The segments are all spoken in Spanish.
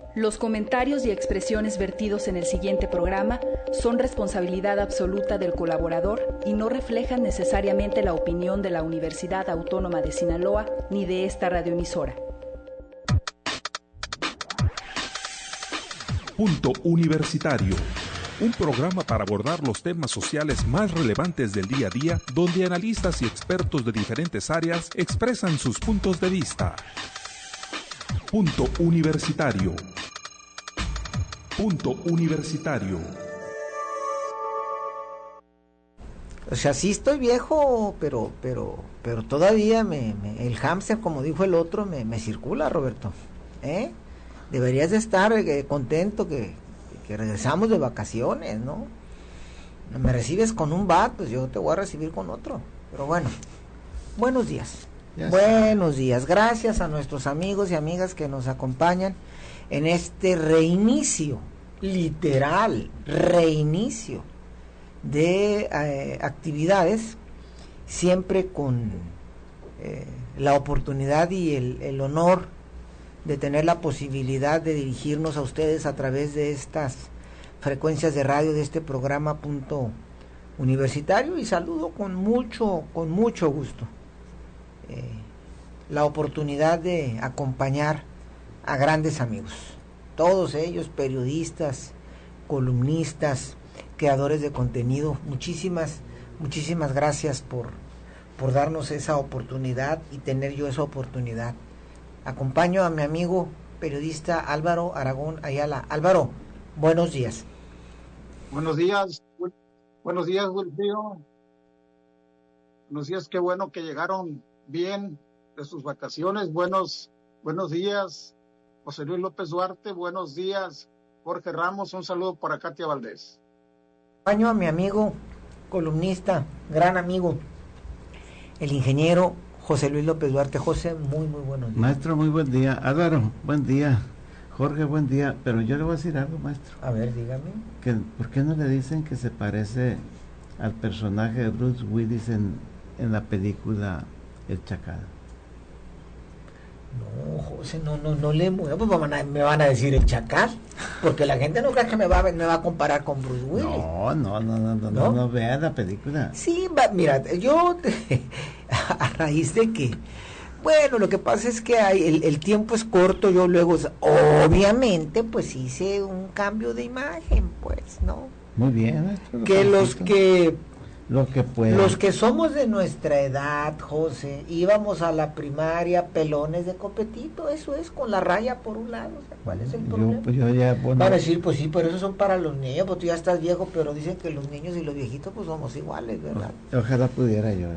Los comentarios y expresiones vertidos en el siguiente programa son responsabilidad absoluta del colaborador y no reflejan necesariamente la opinión de la Universidad Autónoma de Sinaloa ni de esta radioemisora. Punto Universitario, un programa para abordar los temas sociales más relevantes del día a día, donde analistas y expertos de diferentes áreas expresan sus puntos de vista. Punto Universitario. Punto Universitario. O sea, sí estoy viejo, pero todavía el hámster, como dijo el otro, me circula, Roberto. Deberías de estar contento que regresamos de vacaciones, ¿no? Me recibes con un bat, pues yo te voy a recibir con otro. Pero bueno, buenos días. Buenos días. Gracias a nuestros amigos y amigas que nos acompañan en este reinicio, literal, reinicio de actividades, siempre con la oportunidad y el honor de tener la posibilidad de dirigirnos a ustedes a través de estas frecuencias de radio de este programa Punto Universitario, y saludo con mucho gusto la oportunidad de acompañar a grandes amigos, todos ellos periodistas, columnistas, creadores de contenido. Muchísimas gracias por darnos esa oportunidad y tener yo esa oportunidad. Acompaño a mi amigo periodista Álvaro Aragón Ayala. Álvaro, buenos días. Buenos días, Wilfrido. Buenos días, qué bueno que llegaron bien de sus vacaciones. Buenos días, José Luis López Duarte. Buenos días, Jorge Ramos. Un saludo para Katia Valdés. Acompaño a mi amigo columnista, gran amigo, el ingeniero José Luis López Duarte. José, muy buenos días. Maestro, muy buen día. Álvaro, buen día. Jorge, buen día. Pero yo le voy a decir algo, maestro. A ver, dígame. ¿Por qué no le dicen que se parece al personaje de Bruce Willis en la película El Chacal? No, José, no le muevo, pues me van a decir el Chacal, porque la gente no cree que me va a comparar con Bruce Willis. No vea la película. Sí, mira, yo a raíz de que, bueno, lo que pasa es que el tiempo es corto, yo luego, obviamente, pues hice un cambio de imagen, pues, ¿no? Muy bien, maestro. Los que somos de nuestra edad, José, íbamos a la primaria pelones de copetito, eso es, con la raya por un lado. O sea, ¿cuál es el problema? Van a decir, pues sí, pero esos son para los niños, pues tú ya estás viejo, pero dicen que los niños y los viejitos pues somos iguales, ¿verdad? Ojalá pudiera yo.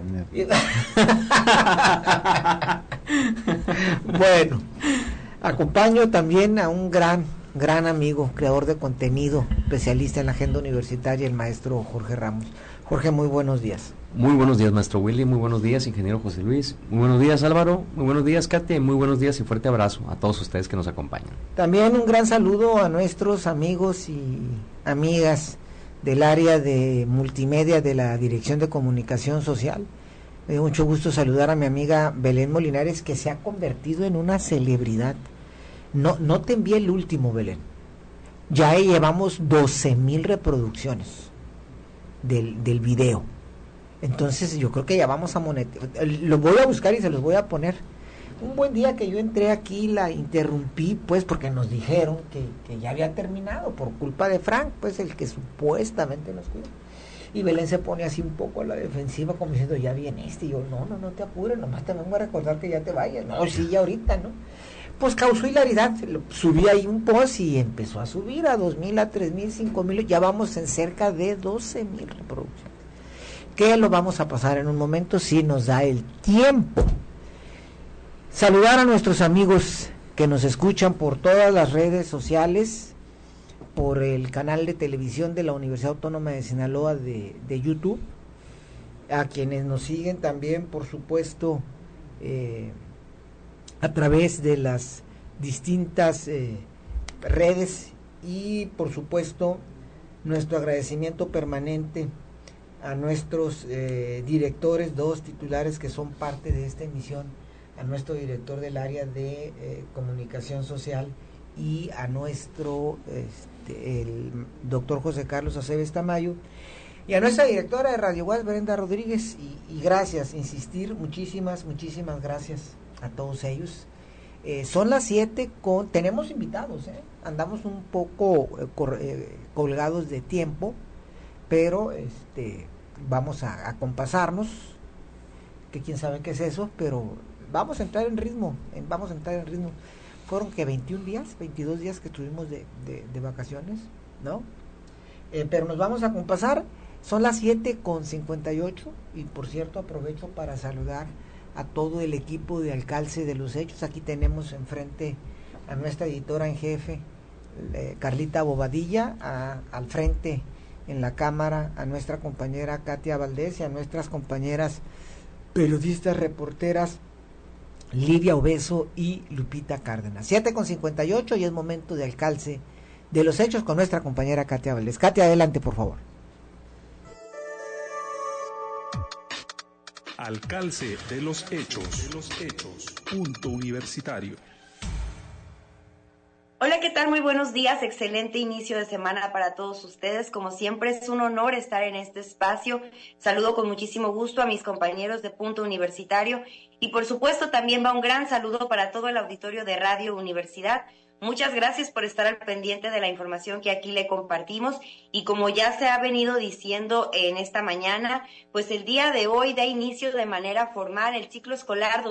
Bueno, acompaño también a un gran amigo, creador de contenido, especialista en la agenda universitaria, el maestro Jorge Ramos. Jorge, muy buenos días. Muy buenos días, maestro Willy, muy buenos días, ingeniero José Luis, muy buenos días, Álvaro, muy buenos días, Katia, muy buenos días y fuerte abrazo a todos ustedes que nos acompañan. También un gran saludo a nuestros amigos y amigas del área de multimedia de la Dirección de Comunicación Social. Me dio mucho gusto saludar a mi amiga Belén Molinares, que se ha convertido en una celebridad. No te envié el último, Belén. Ya llevamos 12,000 reproducciones del video. Entonces yo creo que ya vamos a monetizar. Lo voy a buscar y se los voy a poner. Un buen día que yo entré aquí, la interrumpí, pues, porque nos dijeron que ya había terminado por culpa de Frank, pues, el que supuestamente nos cuida. Y Belén se pone así un poco a la defensiva, como diciendo, ya viene este. Y yo, no te apures, nomás te vengo a recordar que ya te vayas. No, sí, ya ahorita, ¿no? Pues causó hilaridad. Subí ahí un post y empezó a subir a 2,000, a 3,000, 5,000. Ya vamos en cerca de 12,000 reproducciones. Que lo vamos a pasar en un momento, si nos da el tiempo. Saludar a nuestros amigos que nos escuchan por todas las redes sociales, por el canal de televisión de la Universidad Autónoma de Sinaloa de YouTube, a quienes nos siguen también, por supuesto, a través de las distintas redes, y por supuesto nuestro agradecimiento permanente a nuestros directores, 2 titulares que son parte de esta emisión, a nuestro director del área de comunicación social y a nuestro el doctor José Carlos Aceves Tamayo, y a nuestra directora de Radio UAS, Brenda Rodríguez, y gracias, insistir, muchísimas gracias a todos ellos. Son las 7 tenemos invitados, andamos un poco colgados de tiempo, pero vamos a compasarnos, que quién sabe qué es eso, pero vamos a entrar en ritmo, Fueron que 21 días, 22 días que tuvimos de vacaciones, ¿no? Pero nos vamos a compasar. Son las 7:58, y por cierto aprovecho para saludar a todo el equipo de Alcance de los Hechos. Aquí tenemos enfrente a nuestra editora en jefe, Carlita Bobadilla, al frente en la cámara a nuestra compañera Katia Valdés, y a nuestras compañeras periodistas, reporteras Livia Obeso y Lupita Cárdenas. 7:58, y es momento de Alcance de los Hechos con nuestra compañera Katia Valdés. Katia, adelante, por favor. Alcance de los Hechos. Punto Universitario. Hola, ¿qué tal? Muy buenos días, excelente inicio de semana para todos ustedes. Como siempre, es un honor estar en este espacio. Saludo con muchísimo gusto a mis compañeros de Punto Universitario, y por supuesto también va un gran saludo para todo el auditorio de Radio Universidad. Muchas gracias por estar al pendiente de la información que aquí le compartimos, y como ya se ha venido diciendo en esta mañana, pues el día de hoy da inicio de manera formal el ciclo escolar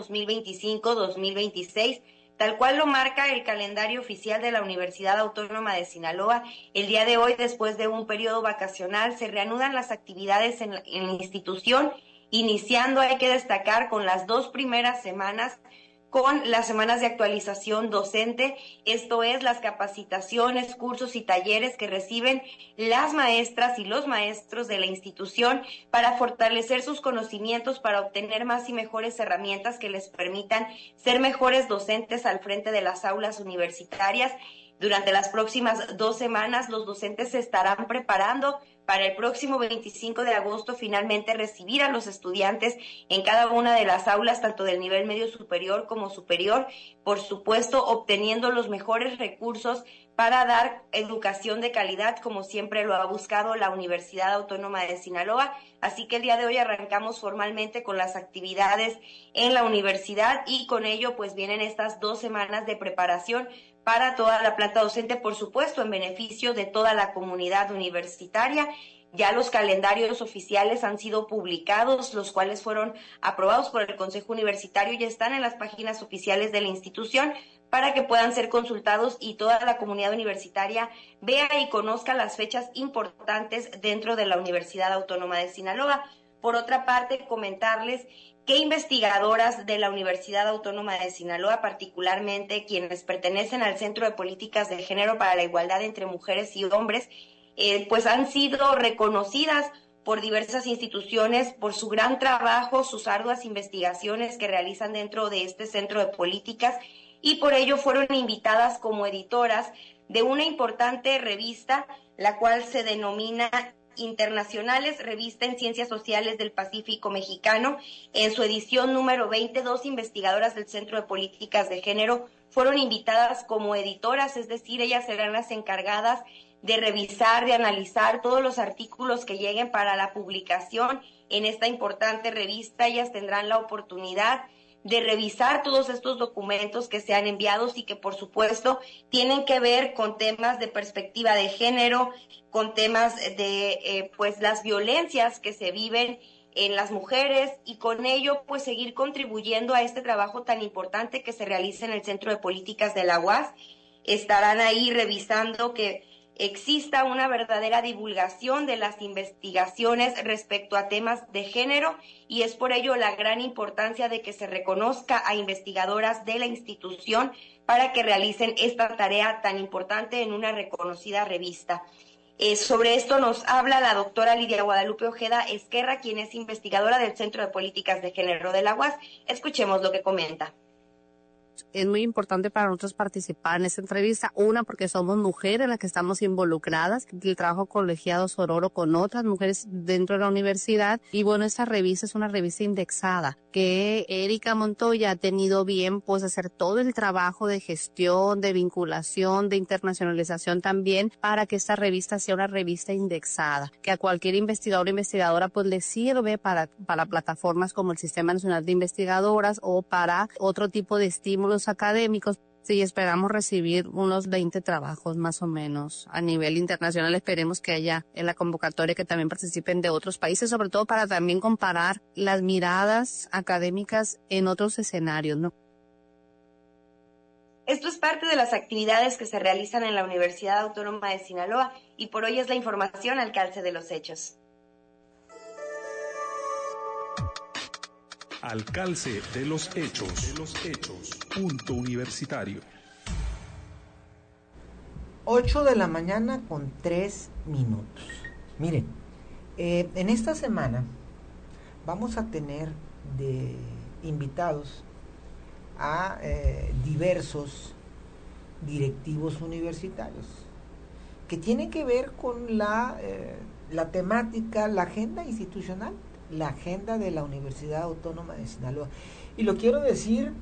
2025-2026, tal cual lo marca el calendario oficial de la Universidad Autónoma de Sinaloa. El día de hoy, después de un periodo vacacional, se reanudan las actividades en la institución, iniciando, hay que destacar, con las 2 primeras semanas, con las semanas de actualización docente, esto es, las capacitaciones, cursos y talleres que reciben las maestras y los maestros de la institución para fortalecer sus conocimientos, para obtener más y mejores herramientas que les permitan ser mejores docentes al frente de las aulas universitarias. Durante las próximas 2 semanas, los docentes se estarán preparando para el próximo 25 de agosto finalmente recibir a los estudiantes en cada una de las aulas, tanto del nivel medio superior como superior, por supuesto obteniendo los mejores recursos para dar educación de calidad, como siempre lo ha buscado la Universidad Autónoma de Sinaloa. Así que el día de hoy arrancamos formalmente con las actividades en la universidad, y con ello pues vienen estas 2 semanas de preparación para toda la planta docente, por supuesto, en beneficio de toda la comunidad universitaria. Ya los calendarios oficiales han sido publicados, los cuales fueron aprobados por el Consejo Universitario y están en las páginas oficiales de la institución para que puedan ser consultados y toda la comunidad universitaria vea y conozca las fechas importantes dentro de la Universidad Autónoma de Sinaloa. Por otra parte, comentarles que investigadoras de la Universidad Autónoma de Sinaloa, particularmente quienes pertenecen al Centro de Políticas de Género para la Igualdad entre Mujeres y Hombres, pues han sido reconocidas por diversas instituciones por su gran trabajo, sus arduas investigaciones que realizan dentro de este Centro de Políticas, y por ello fueron invitadas como editoras de una importante revista, la cual se denomina Internacionales, revista en Ciencias Sociales del Pacífico Mexicano. En su edición número 20, 2 investigadoras del Centro de Políticas de Género fueron invitadas como editoras, es decir, ellas serán las encargadas de revisar, de analizar todos los artículos que lleguen para la publicación en esta importante revista. Ellas tendrán la oportunidad de revisar todos estos documentos que sean enviados y que por supuesto tienen que ver con temas de perspectiva de género, con temas de pues las violencias que se viven en las mujeres, y con ello pues seguir contribuyendo a este trabajo tan importante que se realiza en el Centro de Políticas de la UAS. Estarán ahí revisando que exista una verdadera divulgación de las investigaciones respecto a temas de género, y es por ello la gran importancia de que se reconozca a investigadoras de la institución para que realicen esta tarea tan importante en una reconocida revista. Sobre esto nos habla la doctora Lidia Guadalupe Ojeda Esquerra, quien es investigadora del Centro de Políticas de Género de la UAS. Escuchemos lo que comenta. Es muy importante para nosotros participar en esta entrevista, una porque somos mujeres las que estamos involucradas, el trabajo colegiado sororo con otras mujeres dentro de la universidad, y bueno, esta revista es una revista indexada que Erika Montoya ha tenido bien pues hacer todo el trabajo de gestión, de vinculación, de internacionalización también, para que esta revista sea una revista indexada, que a cualquier investigador o investigadora pues le sirve para plataformas como el Sistema Nacional de Investigadoras o para otro tipo de estímulos académicos. Sí, esperamos recibir unos 20 trabajos más o menos a nivel internacional. Esperemos que haya en la convocatoria que también participen de otros países, sobre todo para también comparar las miradas académicas en otros escenarios, ¿no? Esto es parte de las actividades que se realizan en la Universidad Autónoma de Sinaloa y por hoy es la información al calce de los hechos. Al calce de los hechos. Punto universitario. 8 de la mañana con 3 minutos. Miren, en esta semana vamos a tener de invitados a diversos directivos universitarios que tienen que ver con la temática, la agenda institucional, la agenda de la Universidad Autónoma de Sinaloa. Y lo quiero decir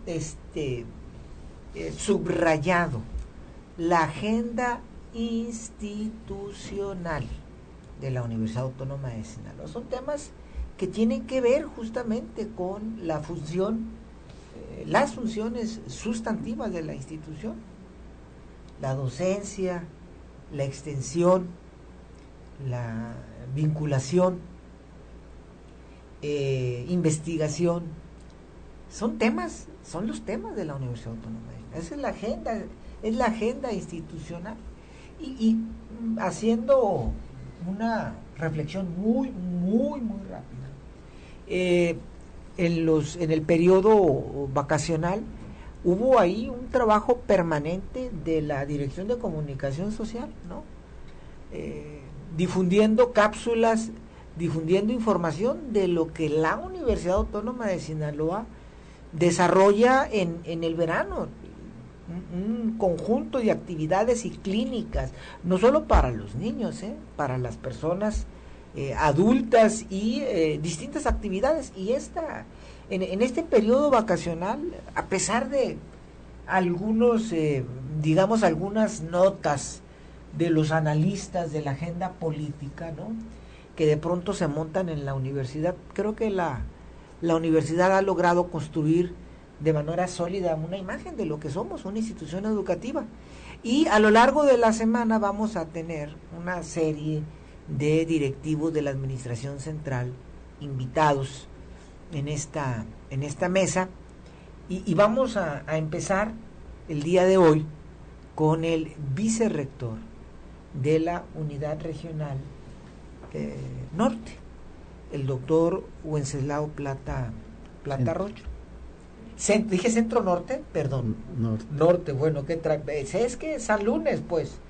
subrayado, la agenda institucional de la Universidad Autónoma de Sinaloa. Son temas que tienen que ver justamente con la función, las funciones sustantivas de la institución, la docencia, la extensión, la vinculación, investigación. Son los temas de la Universidad Autónoma. Esa es la agenda institucional. Y haciendo una reflexión muy rápida, en el periodo vacacional hubo ahí un trabajo permanente de la Dirección de Comunicación Social, ¿no? Difundiendo cápsulas, difundiendo información de lo que la Universidad Autónoma de Sinaloa desarrolla en el verano, un conjunto de actividades y clínicas, no solo para los niños, para las personas adultas y distintas actividades. Y en este periodo vacacional, a pesar de algunos, algunas notas de los analistas de la agenda política, ¿no?, que de pronto se montan en la universidad, creo que la universidad ha logrado construir de manera sólida una imagen de lo que somos, una institución educativa. Y a lo largo de la semana vamos a tener una serie de directivos de la administración central invitados en esta mesa, y vamos a empezar el día de hoy con el vicerrector de la unidad regional norte, el doctor Wenceslao Plata Rocha. Dije centro norte, perdón. Norte, bueno, ¿qué trae? Es que San Lunes.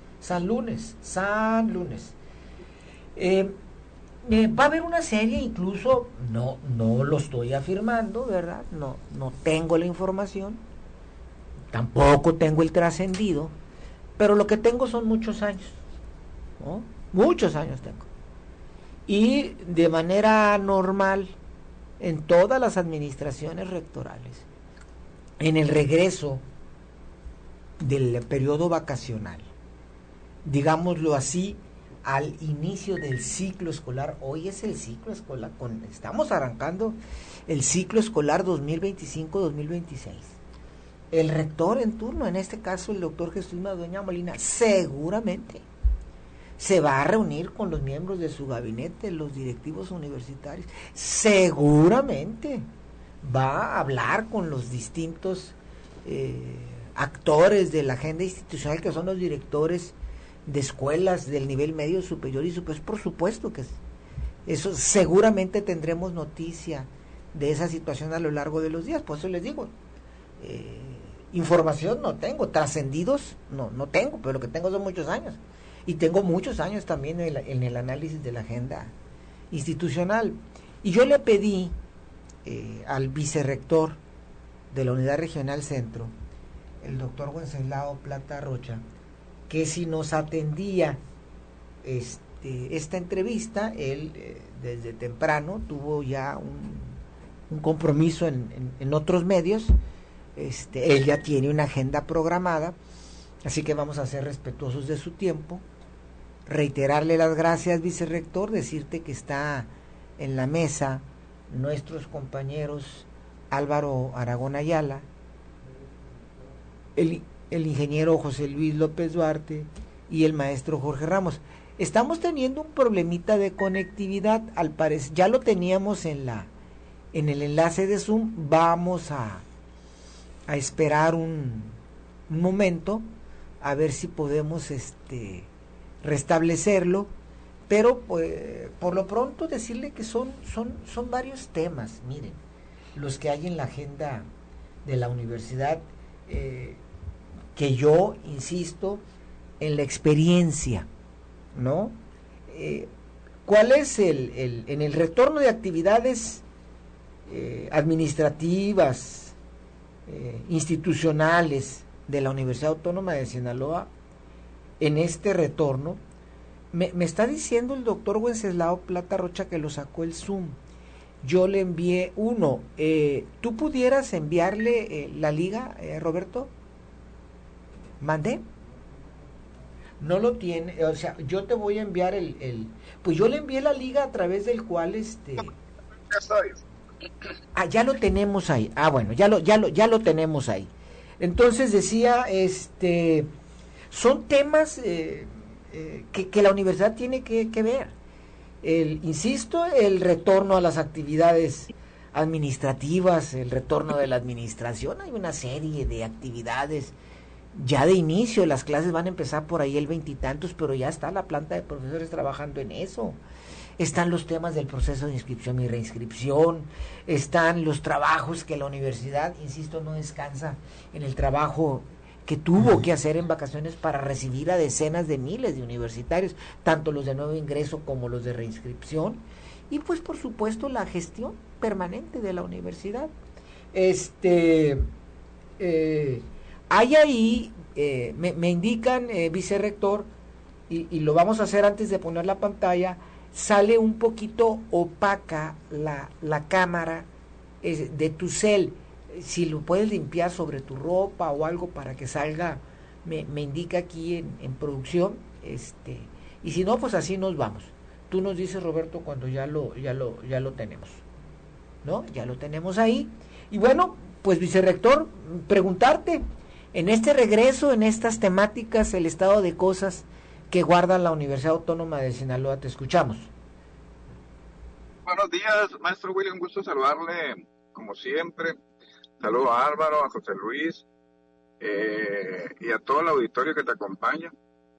Va a haber una serie, incluso, no lo estoy afirmando, ¿verdad? No tengo la información, tampoco tengo el trascendido, pero lo que tengo son muchos años, ¿no? Muchos años tengo. Y de manera normal, en todas las administraciones rectorales, en el regreso del periodo vacacional, digámoslo así, al inicio del ciclo escolar, hoy es el ciclo escolar, estamos arrancando el ciclo escolar 2025-2026. El rector en turno, en este caso el doctor Jesús Madueña Molina, seguramente se va a reunir con los miembros de su gabinete, los directivos universitarios, seguramente va a hablar con los distintos actores de la agenda institucional, que son los directores de escuelas del nivel medio, superior y superior. Por supuesto que eso, seguramente tendremos noticia de esa situación a lo largo de los días. Por eso les digo, información no tengo, trascendidos no tengo, pero lo que tengo son muchos años. Y tengo muchos años también en el análisis de la agenda institucional. Y yo le pedí al vicerrector de la Unidad Regional Centro, el doctor Wenceslao Plata Rocha, que si nos atendía esta entrevista. Él desde temprano tuvo ya un compromiso en otros medios. Él ya tiene una agenda programada, así que vamos a ser respetuosos de su tiempo. Reiterarle las gracias, vicerrector, decirte que está en la mesa nuestros compañeros Álvaro Aragón Ayala, el ingeniero José Luis López Duarte y el maestro Jorge Ramos. Estamos teniendo un problemita de conectividad, al parecer, ya lo teníamos en el enlace de Zoom. Vamos a esperar un momento a ver si podemos restablecerlo, pero pues, por lo pronto decirle que son varios temas, miren, los que hay en la agenda de la universidad, que yo insisto en la experiencia, ¿no? ¿Cuál es en el retorno de actividades administrativas, institucionales de la Universidad Autónoma de Sinaloa? En este retorno, me está diciendo el doctor Wenceslao Plata Rocha que lo sacó el Zoom. Yo le envié uno. ¿Tú pudieras enviarle la liga, Roberto? ¿Mandé? No lo tiene, o sea, yo te voy a enviar pues yo le envié la liga a través del cual ya lo tenemos ahí. Bueno, ya lo tenemos ahí. Entonces decía, son temas que la universidad tiene que ver. Insisto, el retorno a las actividades administrativas, el retorno de la administración. Hay una serie de actividades ya de inicio. Las clases van a empezar por ahí el 20 y tantos, pero ya está la planta de profesores trabajando en eso. Están los temas del proceso de inscripción y reinscripción, están los trabajos que la universidad, insisto, no descansa en el trabajo que tuvo que hacer en vacaciones para recibir a decenas de miles de universitarios, tanto los de nuevo ingreso como los de reinscripción, y pues por supuesto la gestión permanente de la universidad. Hay ahí, me indican, vicerrector, y lo vamos a hacer antes de poner la pantalla, sale un poquito opaca la cámara de tu cel. Si lo puedes limpiar sobre tu ropa o algo para que salga, me indica aquí en producción, y si no, pues así nos vamos. Tú nos dices, Roberto, cuando ya lo tenemos, ¿no? Ya lo tenemos ahí. Y bueno, pues vicerrector, preguntarte, en este regreso, en estas temáticas, el estado de cosas que guarda la Universidad Autónoma de Sinaloa, te escuchamos. Buenos días, maestro Willy, un gusto saludarle, como siempre. Saludo a Álvaro, a José Luis y a todo el auditorio que te acompaña.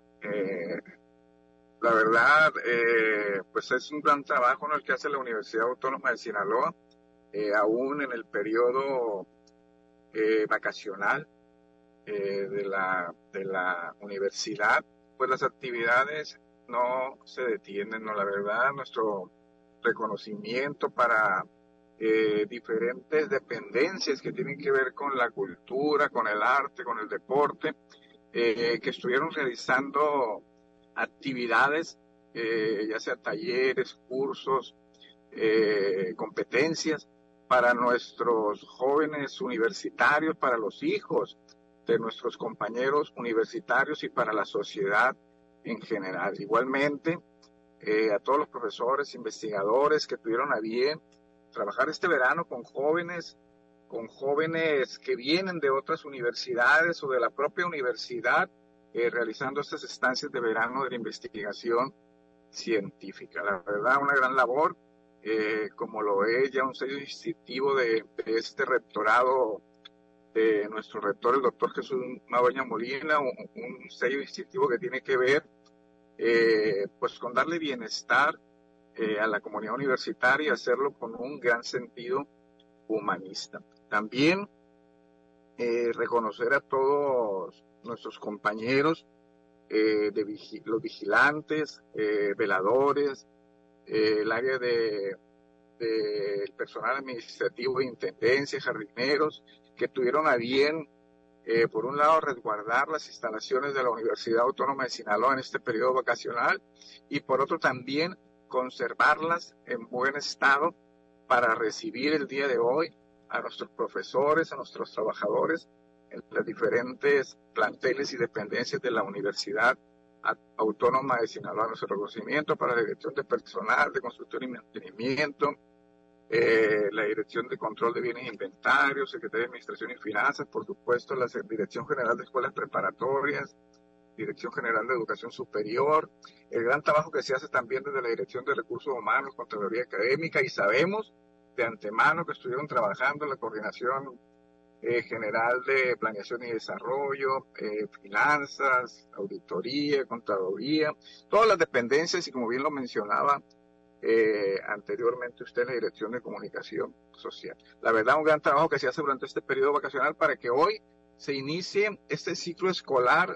La verdad, pues es un gran trabajo, ¿no?, el que hace la Universidad Autónoma de Sinaloa, aún en el periodo vacacional de la universidad. Pues las actividades no se detienen, ¿no? La verdad, nuestro reconocimiento para diferentes dependencias que tienen que ver con la cultura, con el arte, con el deporte, que estuvieron realizando actividades, ya sea talleres, cursos, competencias para nuestros jóvenes universitarios, para los hijos de nuestros compañeros universitarios y para la sociedad en general. Igualmente, a todos los profesores, investigadores que tuvieron a bien trabajar este verano con jóvenes que vienen de otras universidades o de la propia universidad, realizando estas estancias de verano de la investigación científica. La verdad, una gran labor, como lo es ya un sello distintivo de este rectorado de nuestro rector, el doctor Jesús Madueña Molina, un sello distintivo que tiene que ver pues con darle bienestar a la comunidad universitaria y hacerlo con un gran sentido humanista. También reconocer a todos nuestros compañeros, los vigilantes, veladores, el área del personal administrativo de intendencia, jardineros, que tuvieron a bien, por un lado, resguardar las instalaciones de la Universidad Autónoma de Sinaloa en este periodo vacacional y por otro también conservarlas en buen estado para recibir el día de hoy a nuestros profesores, a nuestros trabajadores en las diferentes planteles y dependencias de la Universidad Autónoma de Sinaloa. Nuestro reconocimiento para la Dirección de Personal, de Construcción y Mantenimiento, la Dirección de Control de Bienes e Inventarios, Secretaría de Administración y Finanzas, por supuesto, la Dirección General de Escuelas Preparatorias, Dirección General de Educación Superior, el gran trabajo que se hace también desde la Dirección de Recursos Humanos, Contraloría Académica, y sabemos de antemano que estuvieron trabajando en la Coordinación General de Planeación y Desarrollo, Finanzas, Auditoría, Contaduría, todas las dependencias, y como bien lo mencionaba anteriormente usted, la Dirección de Comunicación Social. La verdad, un gran trabajo que se hace durante este periodo vacacional para que hoy se inicie este ciclo escolar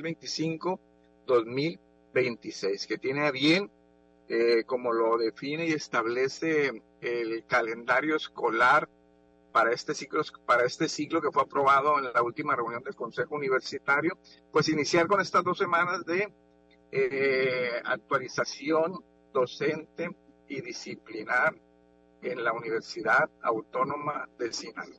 2025-2026, que tiene a bien, como lo define y establece el calendario escolar para este ciclo que fue aprobado en la última reunión del Consejo Universitario, pues iniciar con estas 2 semanas de actualización docente y disciplinar en la Universidad Autónoma de Sinaloa.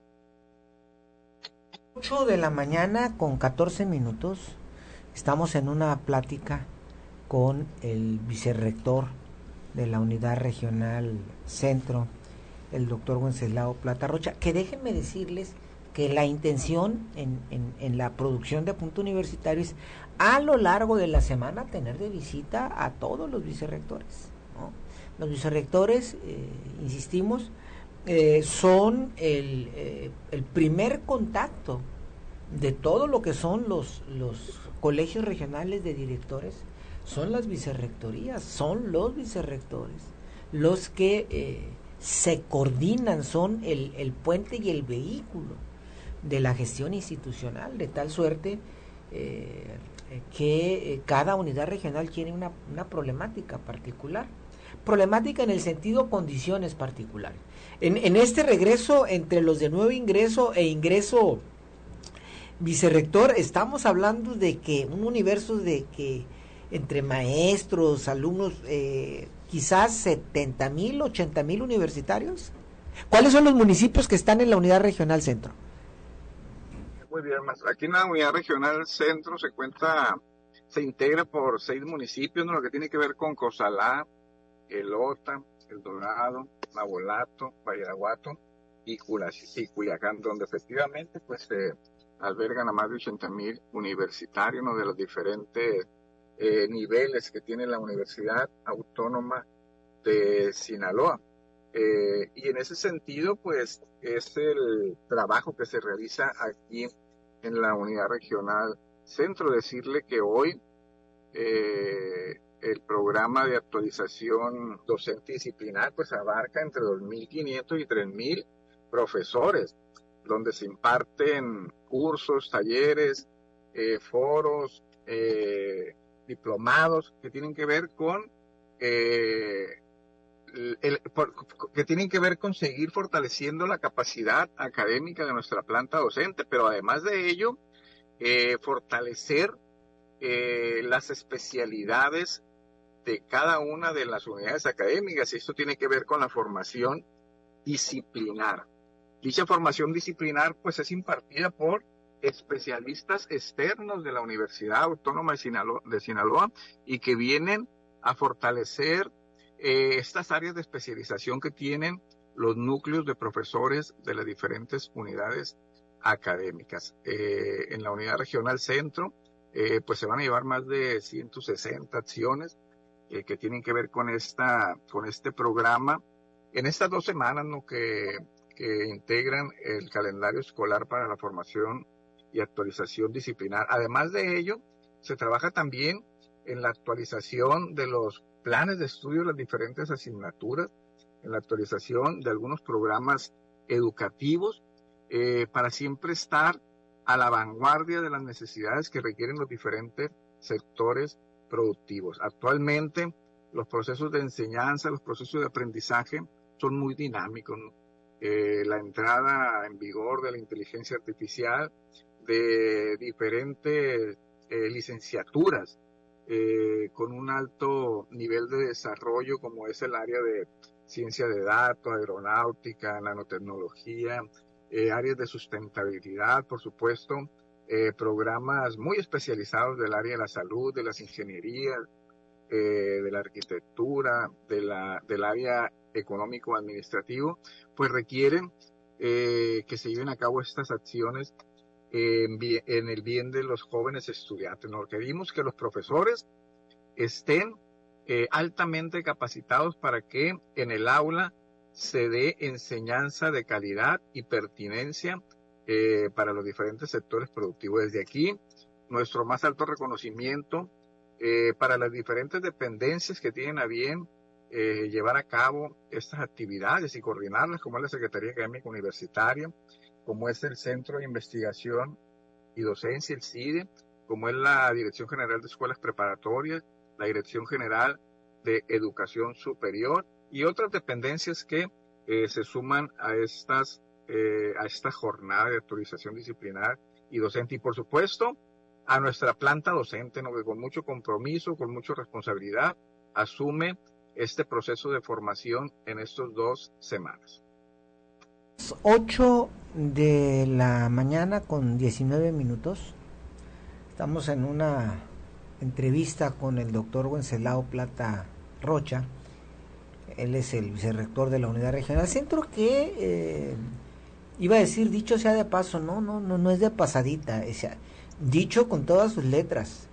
8 de la mañana con 14 minutos. Estamos en una plática con el vicerrector de la Unidad Regional Centro, el doctor Wenceslao Plata Rocha, que déjenme decirles que la intención en la producción de Punto Universitario es a lo largo de la semana tener de visita a todos los vicerrectores, ¿no? Los vicerrectores, insistimos, son el primer contacto de todo lo que son los colegios regionales de directores, son las vicerrectorías, son los vicerrectores los que se coordinan, son el puente y el vehículo de la gestión institucional, de tal suerte que cada unidad regional tiene una problemática particular, problemática en el sentido condiciones particulares. En este regreso entre los de nuevo ingreso e ingreso vicerrector, estamos hablando de que un universo de que entre maestros, alumnos, quizás 70,000, 80,000 universitarios. ¿Cuáles son los municipios que están en la Unidad Regional Centro? Muy bien, maestro. Aquí en la Unidad Regional Centro se integra por 6 municipios, ¿no? Lo que tiene que ver con Cozalá, Elota, El Dorado, Nabolato, Badiraguato y Culiacán, donde efectivamente pues se albergan a más de 80,000 universitarios, ¿no? De los diferentes niveles que tiene la Universidad Autónoma de Sinaloa. Y en ese sentido, pues, es el trabajo que se realiza aquí en la Unidad Regional Centro. Decirle que hoy el programa de actualización docente disciplinar, pues, abarca entre 2,500 y 3,000 profesores, donde se imparten cursos, talleres, foros, diplomados que tienen que ver con seguir fortaleciendo la capacidad académica de nuestra planta docente, pero además de ello, fortalecer las especialidades de cada una de las unidades académicas, y esto tiene que ver con la formación disciplinar. Dicha formación disciplinar pues es impartida por especialistas externos de la Universidad Autónoma de Sinaloa y que vienen a fortalecer estas áreas de especialización que tienen los núcleos de profesores de las diferentes unidades académicas. En la Unidad Regional Centro pues se van a llevar más de 160 acciones que tienen que ver con este programa en estas 2 semanas, ¿no? que integran el calendario escolar para la formación y actualización disciplinar. Además de ello, se trabaja también en la actualización de los planes de estudio de las diferentes asignaturas, en la actualización de algunos programas educativos, para siempre estar a la vanguardia de las necesidades que requieren los diferentes sectores productivos. Actualmente, los procesos de enseñanza, los procesos de aprendizaje son muy dinámicos, ¿no? La entrada en vigor de la inteligencia artificial, de diferentes licenciaturas con un alto nivel de desarrollo, como es el área de ciencia de datos, aeronáutica, nanotecnología, áreas de sustentabilidad, por supuesto, programas muy especializados del área de la salud, de las ingenierías, de la arquitectura, del área económico-administrativo, pues requieren que se lleven a cabo estas acciones en el bien de los jóvenes estudiantes. Nos requerimos que los profesores estén altamente capacitados para que en el aula se dé enseñanza de calidad y pertinencia para los diferentes sectores productivos. Desde aquí, nuestro más alto reconocimiento para las diferentes dependencias que tienen a bien llevar a cabo estas actividades y coordinarlas, como es la Secretaría Académica Universitaria, como es el Centro de Investigación y Docencia, el CIDE, como es la Dirección General de Escuelas Preparatorias, la Dirección General de Educación Superior y otras dependencias que se suman a esta jornada de actualización disciplinar y docente. Y por supuesto, a nuestra planta docente, ¿no?, que con mucho compromiso, con mucha responsabilidad, asume este proceso de formación en estos 2 semanas. 8 de la mañana con 19 minutos. Estamos en una entrevista con el doctor Wenceslao Plata Rocha. Él es el vicerrector de la Unidad Regional Centro, que iba a decir, dicho sea de paso, no es de pasadita, dicho con todas sus letras.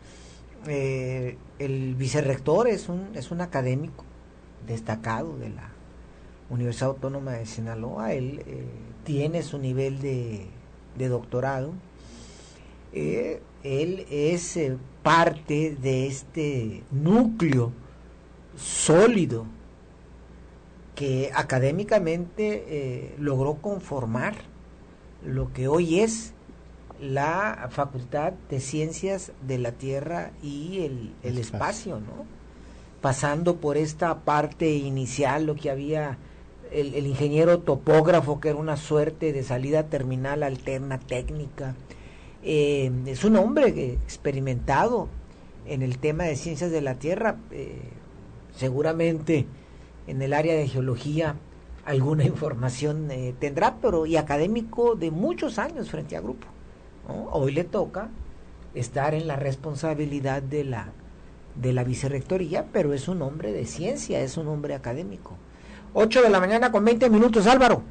El vicerrector es un académico destacado de la Universidad Autónoma de Sinaloa. Él tiene su nivel de doctorado. Él es parte de este núcleo sólido que académicamente logró conformar lo que hoy es la Facultad de Ciencias de la Tierra y el espacio, ¿no? Pasando por esta parte inicial, lo que había el ingeniero topógrafo, que era una suerte de salida terminal alterna técnica. Es un hombre experimentado en el tema de ciencias de la Tierra, seguramente en el área de geología alguna información tendrá, pero y académico de muchos años frente a grupo, ¿no? Hoy le toca estar en la responsabilidad de la vicerrectoría, pero es un hombre de ciencia, es un hombre académico. 8 de la mañana con 20 minutos, Álvaro.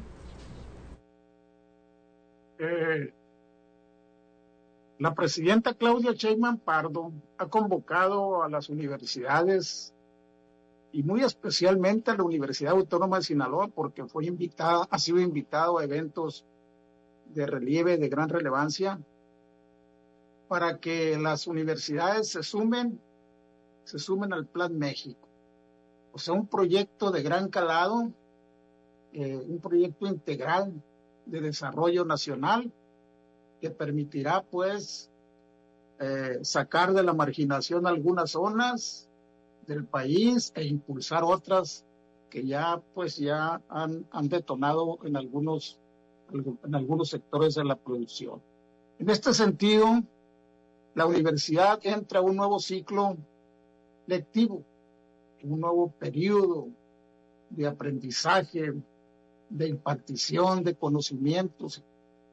La presidenta Claudia Sheinbaum Pardo ha convocado a las universidades y muy especialmente a la Universidad Autónoma de Sinaloa, porque ha sido invitado a eventos de relieve, de gran relevancia, para que las universidades se sumen al Plan México. O sea, un proyecto de gran calado, un proyecto integral de desarrollo nacional que permitirá, pues, sacar de la marginación algunas zonas del país e impulsar otras que ya han detonado en algunos sectores de la producción. En este sentido, la universidad entra a un nuevo ciclo lectivo, un nuevo periodo de aprendizaje, de impartición de conocimientos.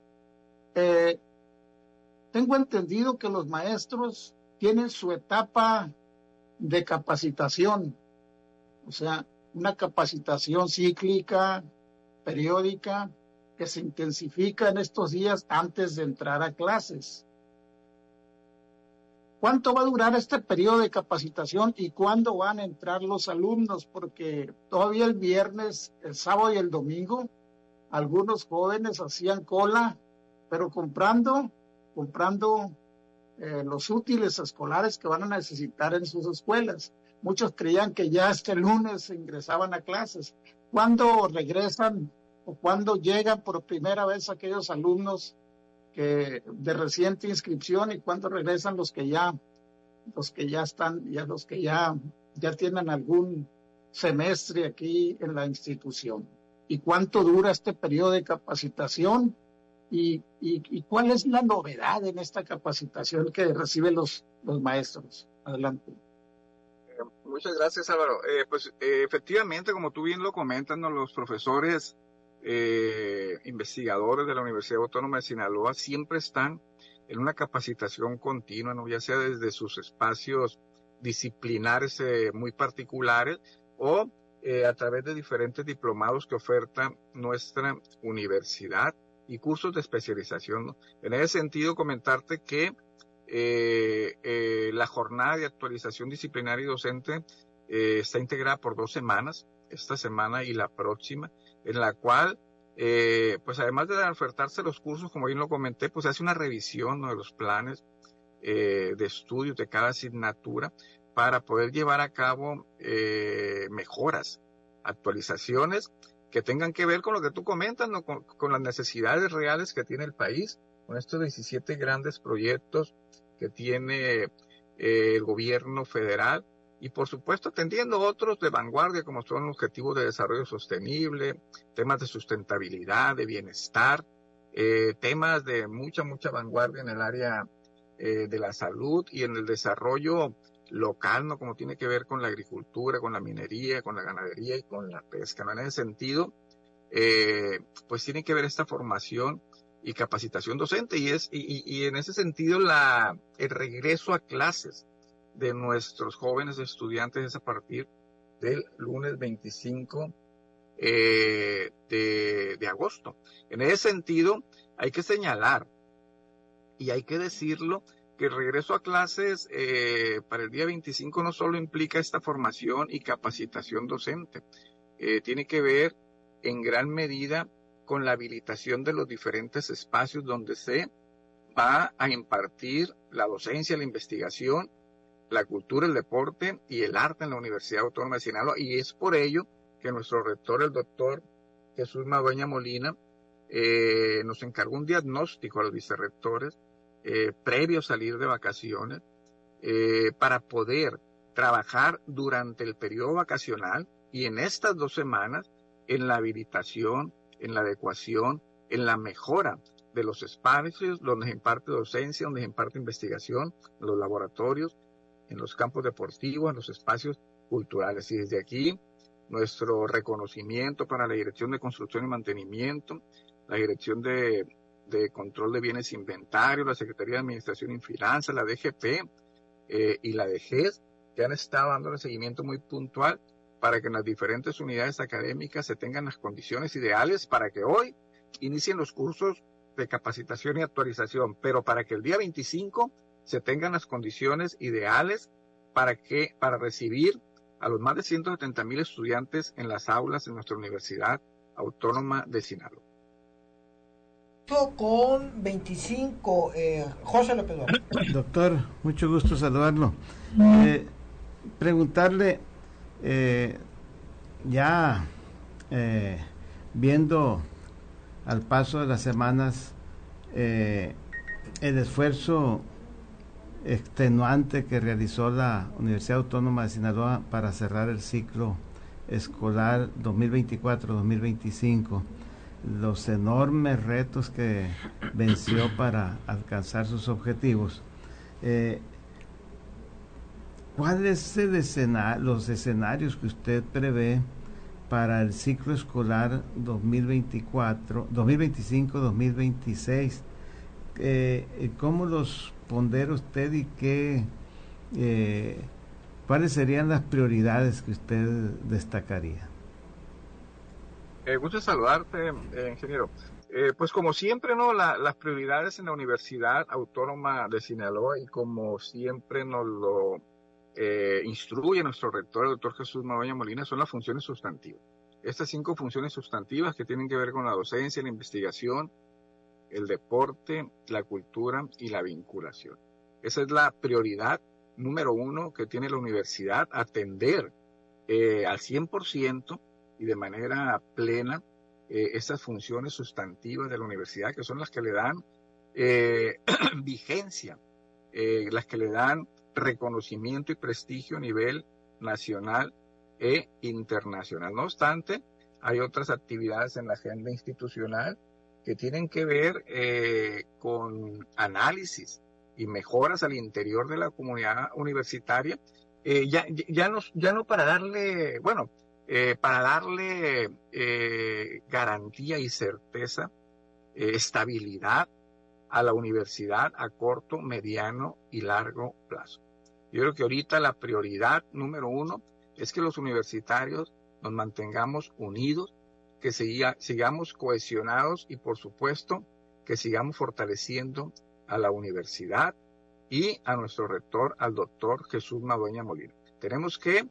Tengo entendido que los maestros tienen su etapa de capacitación, o sea, una capacitación cíclica, periódica, que se intensifica en estos días antes de entrar a clases. ¿Cuánto va a durar este periodo de capacitación y cuándo van a entrar los alumnos? Porque todavía el viernes, el sábado y el domingo, algunos jóvenes hacían cola, pero comprando los útiles escolares que van a necesitar en sus escuelas. Muchos creían que ya este lunes ingresaban a clases. ¿Cuándo regresan o cuándo llegan por primera vez aquellos alumnos de reciente inscripción y cuándo regresan los que ya tienen algún semestre aquí en la institución? ¿Y cuánto dura este periodo de capacitación? ¿Y cuál es la novedad en esta capacitación que reciben los maestros? Adelante. Muchas gracias, Álvaro. Efectivamente, como tú bien lo comentas, ¿no? Los profesores investigadores de la Universidad Autónoma de Sinaloa siempre están en una capacitación continua, ¿no? Ya sea desde sus espacios disciplinares muy particulares o a través de diferentes diplomados que oferta nuestra universidad y cursos de especialización, ¿no? En ese sentido, comentarte que la jornada de actualización disciplinaria y docente está integrada por 2 semanas, esta semana y la próxima, en la cual, pues además de ofertarse los cursos, como bien lo comenté, pues hace una revisión, ¿no? De los planes de estudios de cada asignatura para poder llevar a cabo mejoras, actualizaciones que tengan que ver con lo que tú comentas, ¿no? Con las necesidades reales que tiene el país, con estos 17 grandes proyectos que tiene el gobierno federal y por supuesto atendiendo otros de vanguardia como son objetivos de desarrollo sostenible, temas de sustentabilidad, de bienestar, temas de mucha vanguardia en el área de la salud y en el desarrollo local, ¿no? Como tiene que ver con la agricultura, con la minería, con la ganadería y con la pesca, ¿no? En ese sentido, pues tiene que ver esta formación y capacitación docente y en ese sentido el regreso a clases de nuestros jóvenes estudiantes es a partir del lunes 25 de agosto. En ese sentido, hay que señalar y hay que decirlo que el regreso a clases para el día 25 no solo implica esta formación y capacitación docente, tiene que ver en gran medida con la habilitación de los diferentes espacios donde se va a impartir la docencia, la investigación, la cultura, el deporte y el arte en la Universidad Autónoma de Sinaloa. Y es por ello que nuestro rector, el doctor Jesús Madueña Molina, nos encargó un diagnóstico a los vicerrectores previo a salir de vacaciones para poder trabajar durante el periodo vacacional y en estas 2 semanas en la habilitación, en la adecuación, en la mejora de los espacios donde se imparte docencia, donde se imparte investigación, en los laboratorios, en los campos deportivos, en los espacios culturales. Y desde aquí, nuestro reconocimiento para la Dirección de Construcción y Mantenimiento, la Dirección de Control de Bienes e Inventario, la Secretaría de Administración y Finanzas, la DGP y la DGES, que han estado dando un seguimiento muy puntual para que en las diferentes unidades académicas se tengan las condiciones ideales para que hoy inicien los cursos de capacitación y actualización, pero para que el día 25 se tengan las condiciones ideales para recibir a los más de 170,000 estudiantes en las aulas de nuestra Universidad Autónoma de Sinaloa. Con 25, José López Vázquez. Doctor, mucho gusto saludarlo. Preguntarle, viendo al paso de las semanas el esfuerzo extenuante que realizó la Universidad Autónoma de Sinaloa para cerrar el ciclo escolar 2024-2025, los enormes retos que venció para alcanzar sus objetivos. ¿Cuáles los escenarios que usted prevé para el ciclo escolar 2025-2026? ¿Cómo los pondera usted y cuáles serían las prioridades que usted destacaría? Gusto saludarte, ingeniero. Pues como siempre, ¿no? Las prioridades en la Universidad Autónoma de Sinaloa y como siempre nos lo instruye nuestro rector, el doctor Jesús Madueña Molina, son las funciones sustantivas. Estas 5 funciones sustantivas que tienen que ver con la docencia, la investigación, el deporte, la cultura y la vinculación. Esa es la prioridad número 1 que tiene la universidad, atender al 100% y de manera plena esas funciones sustantivas de la universidad, que son las que le dan vigencia, las que le dan reconocimiento y prestigio a nivel nacional e internacional. No obstante, hay otras actividades en la agenda institucional que tienen que ver con análisis y mejoras al interior de la comunidad universitaria ya no para darle, para darle garantía y certeza, estabilidad a la universidad a corto, mediano y largo plazo. Yo creo que ahorita la prioridad número 1 es que los universitarios nos mantengamos unidos, que sigamos cohesionados y, por supuesto, que sigamos fortaleciendo a la universidad y a nuestro rector, al doctor Jesús Madueña Molina. Tenemos que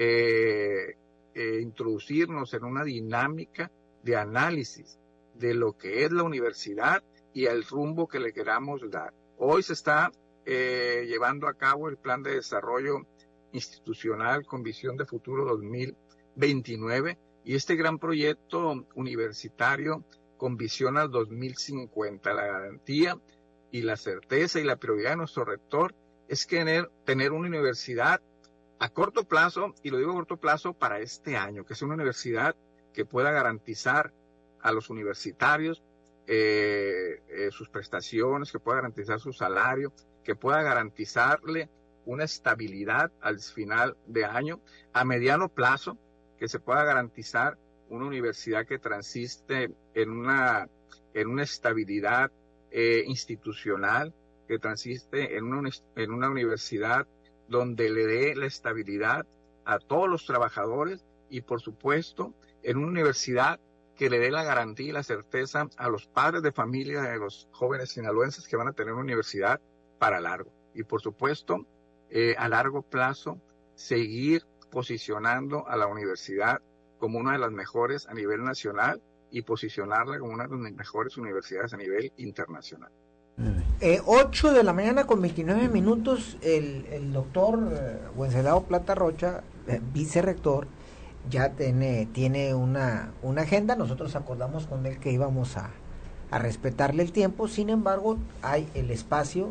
introducirnos en una dinámica de análisis de lo que es la universidad y el rumbo que le queramos dar. Hoy se está llevando a cabo el Plan de Desarrollo Institucional con Visión de Futuro 2029 y este gran proyecto universitario con visión al 2050. La garantía y la certeza y la prioridad de nuestro rector es tener una universidad a corto plazo, y lo digo a corto plazo para este año, que sea una universidad que pueda garantizar a los universitarios sus prestaciones, que pueda garantizar su salario, que pueda garantizarle una estabilidad al final de año. A mediano plazo, que se pueda garantizar una universidad que transiste en una estabilidad institucional, que transiste en una universidad donde le dé la estabilidad a todos los trabajadores y, por supuesto, en una universidad que le dé la garantía y la certeza a los padres de familia de los jóvenes sinaloenses que van a tener una universidad para largo. Y, por supuesto, a largo plazo, seguir posicionando a la universidad como una de las mejores a nivel nacional y posicionarla como una de las mejores universidades a nivel internacional. 8 de la mañana con 29 minutos, el doctor Wenceslao Plata Rocha, vicerrector, ya tiene una agenda. Nosotros acordamos con él que íbamos a respetarle el tiempo, sin embargo hay el espacio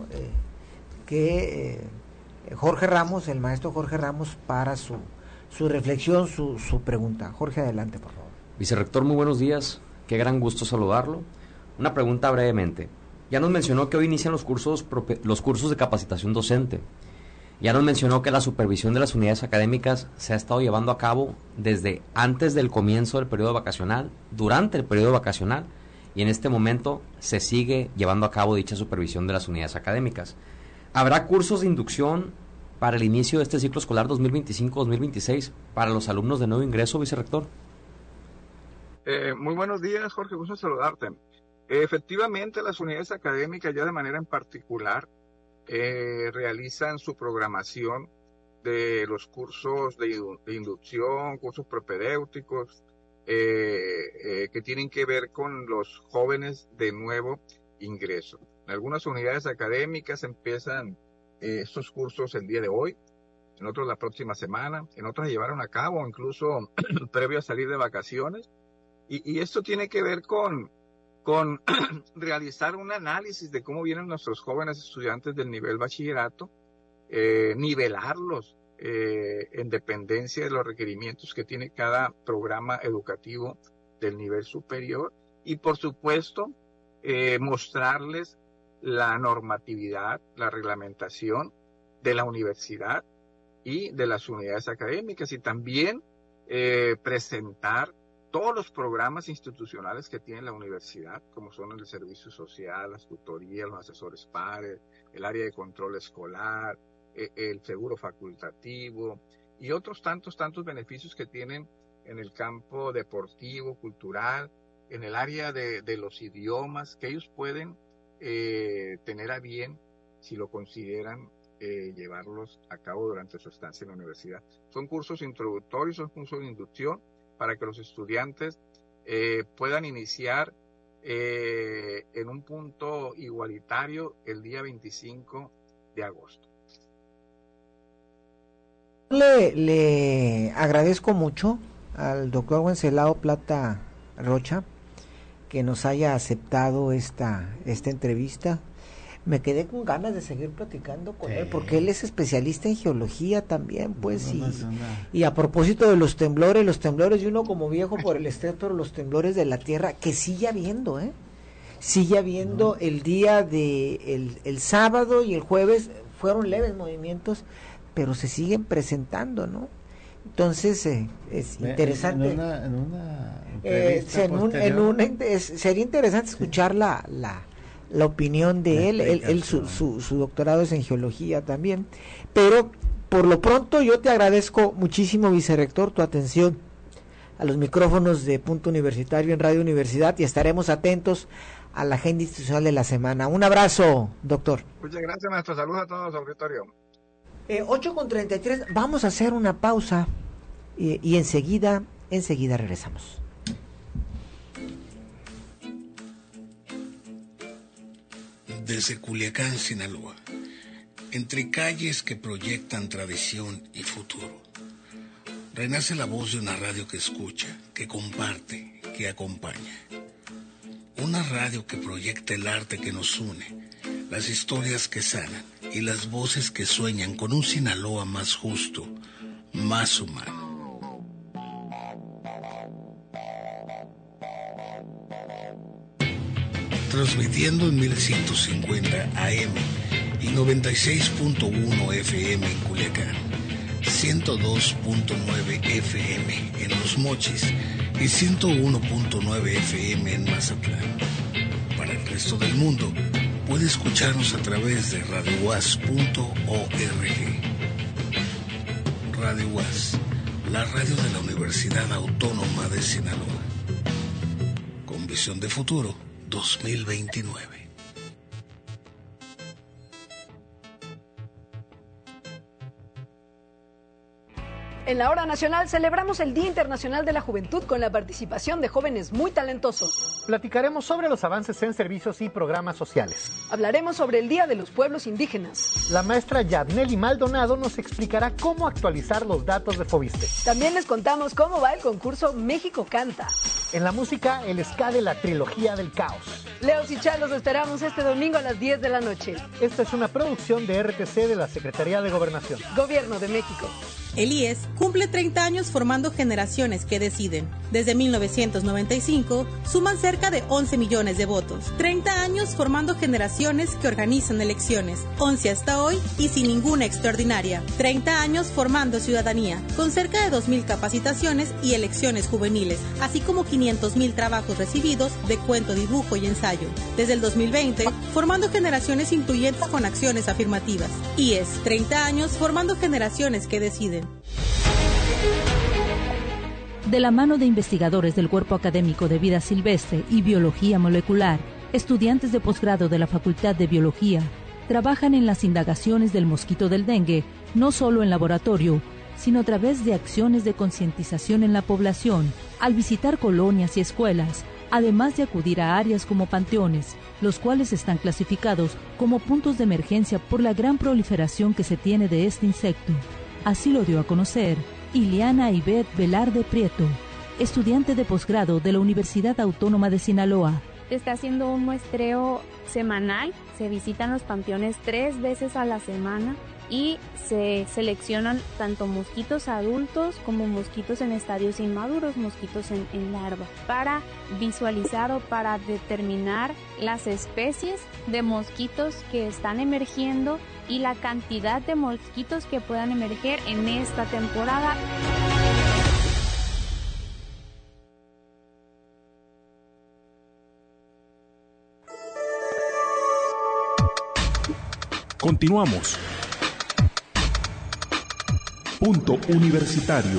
que Jorge Ramos, el maestro Jorge Ramos, para su reflexión, su pregunta. Jorge, adelante, por favor. Vicerrector, muy buenos días, qué gran gusto saludarlo. Una pregunta brevemente. Ya nos mencionó que hoy inician los cursos de capacitación docente. Ya nos mencionó que la supervisión de las unidades académicas se ha estado llevando a cabo desde antes del comienzo del periodo vacacional, durante el periodo vacacional, y en este momento se sigue llevando a cabo dicha supervisión de las unidades académicas. ¿Habrá cursos de inducción para el inicio de este ciclo escolar 2025-2026 para los alumnos de nuevo ingreso, vicerrector? Muy buenos días, Jorge, gusto saludarte. Efectivamente, las unidades académicas ya de manera en particular realizan su programación de los cursos de inducción, cursos propedéuticos, que tienen que ver con los jóvenes de nuevo ingreso. En algunas unidades académicas empiezan estos cursos el día de hoy, en otros la próxima semana, en otras llevaron a cabo incluso previo a salir de vacaciones, y esto tiene que ver con realizar un análisis de cómo vienen nuestros jóvenes estudiantes del nivel bachillerato, nivelarlos en dependencia de los requerimientos que tiene cada programa educativo del nivel superior y, por supuesto, mostrarles la normatividad, la reglamentación de la universidad y de las unidades académicas, y también presentar todos los programas institucionales que tiene la universidad, como son el servicio social, las tutorías, los asesores pares, el área de control escolar, el seguro facultativo y otros tantos beneficios que tienen en el campo deportivo, cultural, en el área de los idiomas, que ellos pueden tener a bien, si lo consideran, llevarlos a cabo durante su estancia en la universidad. Son cursos introductorios, son cursos de inducción, para que los estudiantes puedan iniciar en un punto igualitario el día 25 de agosto. Le agradezco mucho al doctor Wenceslao Plata Rocha que nos haya aceptado esta entrevista. Me quedé con ganas de seguir platicando con él, porque él es especialista en geología también, pues, y a propósito de los temblores, y uno como viejo por el estrato, los temblores de la tierra, que sigue habiendo, el día de el sábado y el jueves fueron leves movimientos, pero se siguen presentando, ¿no? Entonces es interesante. Sería interesante escuchar la opinión de él. Su doctorado es en geología también. Pero por lo pronto yo te agradezco muchísimo, vicerrector, tu atención a los micrófonos de Punto Universitario en Radio Universidad, y estaremos atentos a la agenda institucional de la semana. Un abrazo, doctor. Muchas gracias, maestro. Saludos a todos, auditorio. 8:33, vamos a hacer una pausa y enseguida regresamos. Desde Culiacán, Sinaloa, entre calles que proyectan tradición y futuro, renace la voz de una radio que escucha, que comparte, que acompaña. Una radio que proyecta el arte que nos une, las historias que sanan y las voces que sueñan con un Sinaloa más justo, más humano. Transmitiendo en 1150 AM y 96.1 FM en Culiacán, 102.9 FM en Los Mochis y 101.9 FM en Mazatlán. Para el resto del mundo, puede escucharnos a través de radiouas.org. Radio UAS, la radio de la Universidad Autónoma de Sinaloa. Con visión de futuro 2029. En la Hora Nacional celebramos el Día Internacional de la Juventud con la participación de jóvenes muy talentosos. Platicaremos sobre los avances en servicios y programas sociales. Hablaremos sobre el Día de los Pueblos Indígenas. La maestra Yadneli Maldonado nos explicará cómo actualizar los datos de Fobiste. También les contamos cómo va el concurso México Canta. En la música, el ska de la trilogía del caos. Leos y Char, los esperamos este domingo a las 10 de la noche. Esta es una producción de RTC de la Secretaría de Gobernación. Gobierno de México. El IES cumple 30 años formando generaciones que deciden. Desde 1995 suman cerca de 11 millones de votos. 30 años formando generaciones que organizan elecciones. 11 hasta hoy y sin ninguna extraordinaria. 30 años formando ciudadanía, con cerca de 2,000 capacitaciones y elecciones juveniles, así como 500,000 trabajos recibidos de cuento, dibujo y ensayo. Desde el 2020, formando generaciones incluyentes con acciones afirmativas. IES, 30 años formando generaciones que deciden. De la mano de investigadores del Cuerpo Académico de Vida Silvestre y Biología Molecular, estudiantes de posgrado de la Facultad de Biología trabajan en las indagaciones del mosquito del dengue, no solo en laboratorio, sino a través de acciones de concientización en la población, al visitar colonias y escuelas, además de acudir a áreas como panteones, los cuales están clasificados como puntos de emergencia por la gran proliferación que se tiene de este insecto. Así lo dio a conocer Ileana Ivette Velarde Prieto, estudiante de posgrado de la Universidad Autónoma de Sinaloa. Se está haciendo un muestreo semanal, se visitan los panteones 3 veces a la semana y se seleccionan tanto mosquitos adultos como mosquitos en estadios inmaduros, mosquitos en larva, para visualizar o para determinar las especies de mosquitos que están emergiendo y la cantidad de mosquitos que puedan emerger en esta temporada. Continuamos. Punto Universitario.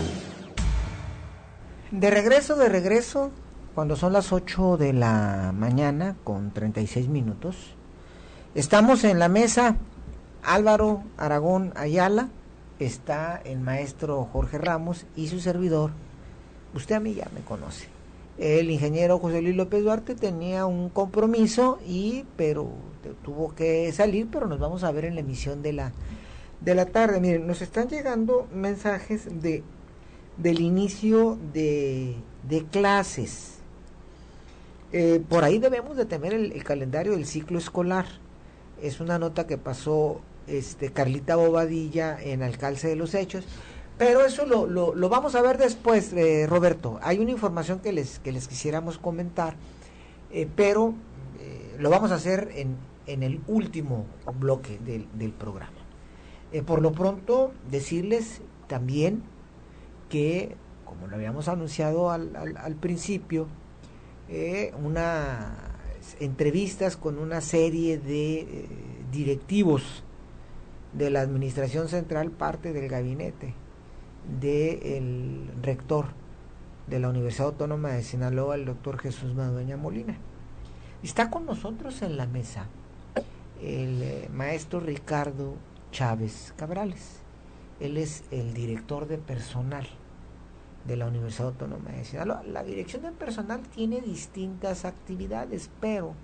De regreso, cuando son las 8 de la mañana con 36 minutos, estamos en la mesa. Álvaro Aragón Ayala, está el maestro Jorge Ramos y su servidor. Usted a mí ya me conoce. El ingeniero José Luis López Duarte tenía un compromiso pero tuvo que salir, pero nos vamos a ver en la emisión de la tarde. Miren, nos están llegando mensajes del inicio de clases. Por ahí debemos de tener el calendario del ciclo escolar. Es una nota que pasó Carlita Bobadilla en Alcance de los Hechos, pero eso lo vamos a ver después, Roberto. Hay una información que les quisiéramos comentar, pero lo vamos a hacer en el último bloque del programa. Por lo pronto, decirles también que, como lo habíamos anunciado al principio, entrevistas con una serie de directivos de la Administración Central, parte del gabinete del rector de la Universidad Autónoma de Sinaloa, el doctor Jesús Madueña Molina. Está con nosotros en la mesa el maestro Ricardo Chávez Cabrales. Él es el director de personal de la Universidad Autónoma de Sinaloa. La dirección de personal tiene distintas actividades, pero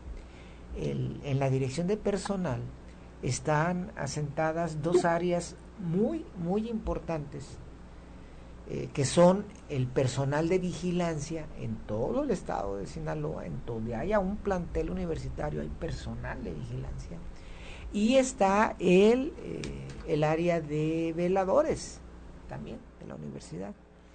en la dirección de personal están asentadas dos áreas muy, muy importantes, que son el personal de vigilancia en todo el estado de Sinaloa. En donde haya un plantel universitario hay personal de vigilancia, y está el área de veladores también de la universidad.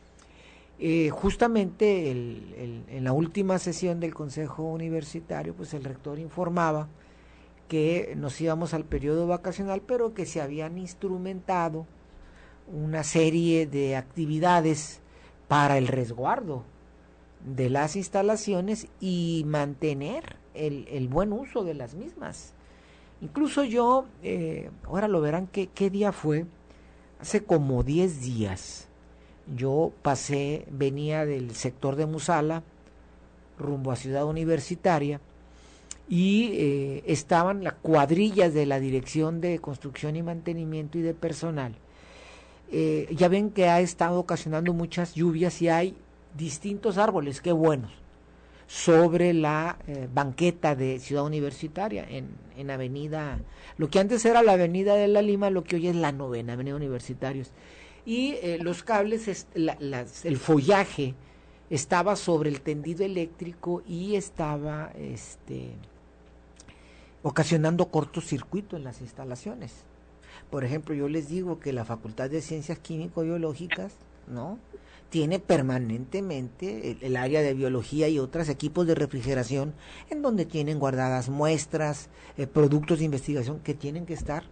Justamente en la última sesión del Consejo Universitario, pues el rector informaba que nos íbamos al periodo vacacional, pero que se habían instrumentado una serie de actividades para el resguardo de las instalaciones y mantener el buen uso de las mismas. Incluso yo, ahora lo verán, ¿qué día fue? Hace como 10 días, yo venía del sector de Musala, rumbo a Ciudad Universitaria, y estaban las cuadrillas de la Dirección de Construcción y Mantenimiento y de Personal. Ya ven que ha estado ocasionando muchas lluvias y hay distintos árboles, qué buenos, sobre la banqueta de Ciudad Universitaria, en avenida, lo que antes era la avenida de la Lima, lo que hoy es la 9ª avenida Universitarios. Y los cables, el follaje estaba sobre el tendido eléctrico y estaba ocasionando cortocircuito en las instalaciones. Por ejemplo, yo les digo que la Facultad de Ciencias Químico-Biológicas, ¿no?, tiene permanentemente el área de biología y otros equipos de refrigeración en donde tienen guardadas muestras, productos de investigación que tienen que estar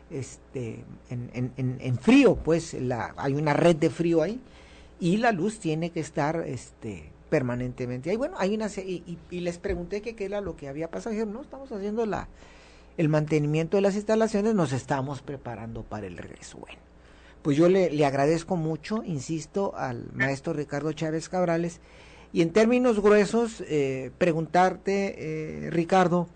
en frío, pues hay una red de frío ahí, y la luz tiene que estar permanentemente ahí. Bueno, hay y les pregunté qué era lo que había pasado. Dijeron, no, estamos haciendo el mantenimiento de las instalaciones, nos estamos preparando para el regreso. Bueno, pues yo le agradezco mucho, insisto, al maestro Ricardo Chávez Cabrales, y en términos gruesos, preguntarte, Ricardo,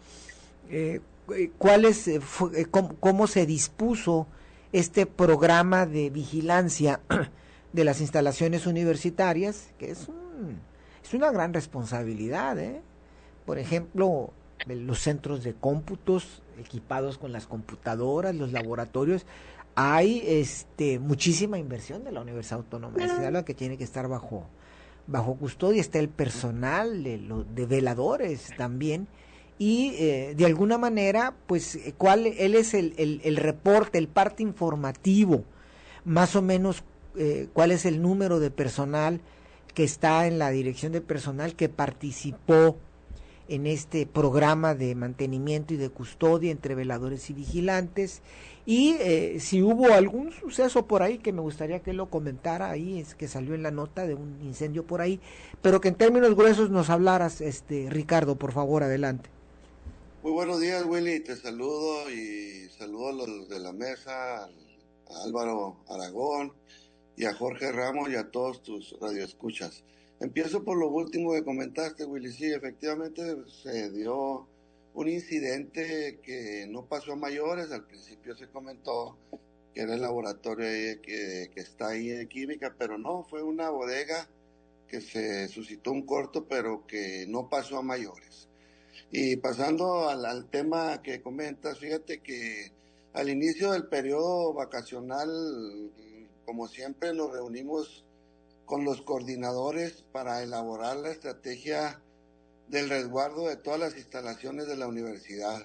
cómo se dispuso este programa de vigilancia de las instalaciones universitarias, que es una gran responsabilidad, Por ejemplo, los centros de cómputos equipados con las computadoras, los laboratorios. Hay muchísima inversión de la Universidad Autónoma de Sinaloa que tiene que estar bajo custodia. Está el personal de veladores también, y de alguna manera, pues, él es el reporte, el parte informativo, más o menos, cuál es el número de personal que está en la dirección de personal que participó en este programa de mantenimiento y de custodia entre veladores y vigilantes, y si hubo algún suceso por ahí que me gustaría que lo comentara ahí, es que salió en la nota de un incendio por ahí, pero que en términos gruesos nos hablaras, Ricardo, por favor, adelante. Muy buenos días, Willy, te saludo y saludo a los de la mesa, a Álvaro Aragón y a Jorge Ramos y a todos tus radioescuchas. Empiezo por lo último que comentaste, Willy. Sí, efectivamente se dio un incidente que no pasó a mayores. Al principio se comentó que era el laboratorio que está ahí de química, pero no, fue una bodega que se suscitó un corto, pero que no pasó a mayores. Y pasando al tema que comentas, fíjate que al inicio del periodo vacacional, como siempre, nos reunimos con los coordinadores para elaborar la estrategia del resguardo de todas las instalaciones de la universidad,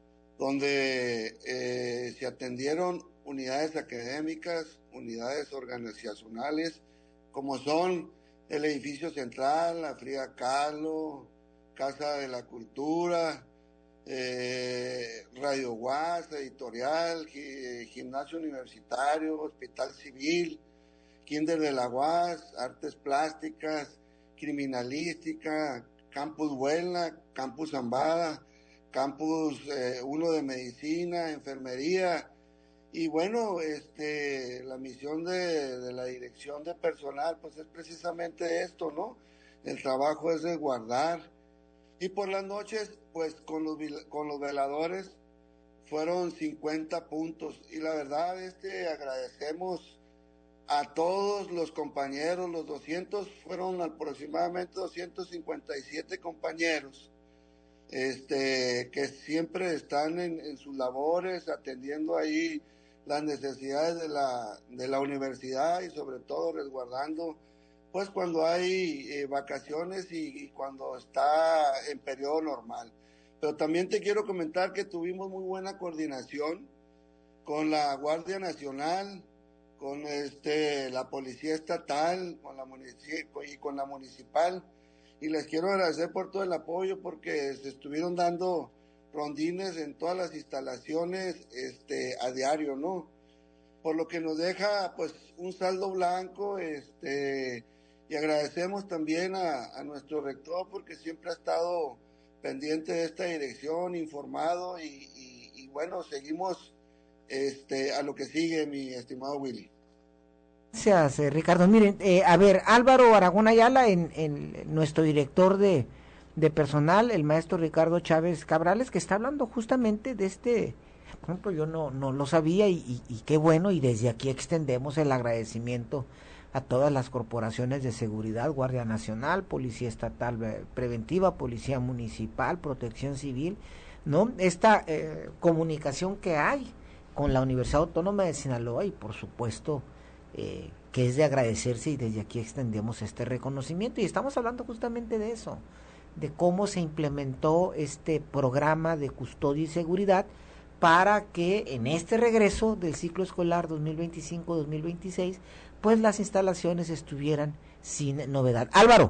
donde se atendieron unidades académicas, unidades organizacionales, como son el edificio central, la Frida Kahlo, Casa de la Cultura, Radio UAS, Editorial, Gimnasio Universitario, Hospital Civil, Kinder de la UAS, Artes Plásticas, Criminalística, Campus Huelna, Campus Zambada, Campus 1 de Medicina, Enfermería. Y bueno, la misión de la dirección de personal, pues es precisamente esto, ¿no? El trabajo es resguardar. Y por las noches, pues con los veladores fueron 50 puntos. Y la verdad, agradecemos a todos los compañeros, fueron aproximadamente 257 compañeros, que siempre están en sus labores, atendiendo ahí las necesidades de la universidad y sobre todo resguardando, pues cuando hay vacaciones y cuando está en periodo normal. Pero también te quiero comentar que tuvimos muy buena coordinación con la Guardia Nacional, con la Policía Estatal, con la Municipal, y les quiero agradecer por todo el apoyo porque se estuvieron dando rondines en todas las instalaciones a diario, ¿no? Por lo que nos deja pues un saldo blanco, y agradecemos también a nuestro rector porque siempre ha estado pendiente de esta dirección, informado, y bueno, seguimos a lo que sigue, mi estimado Willy. Gracias, Ricardo. Miren, a ver, Álvaro Aragón Ayala, en nuestro director de personal, el maestro Ricardo Chávez Cabrales, que está hablando justamente de por ejemplo, yo no lo sabía y qué bueno, y desde aquí extendemos el agradecimiento a todas las corporaciones de seguridad, Guardia Nacional, Policía Estatal Preventiva, Policía Municipal, Protección Civil, ¿no? Esta comunicación que hay con la Universidad Autónoma de Sinaloa, y por supuesto que es de agradecerse, y desde aquí extendemos este reconocimiento, y estamos hablando justamente de eso, de cómo se implementó este programa de custodia y seguridad para que en este regreso del ciclo escolar 2025-2026 pues las instalaciones estuvieran sin novedad. Álvaro.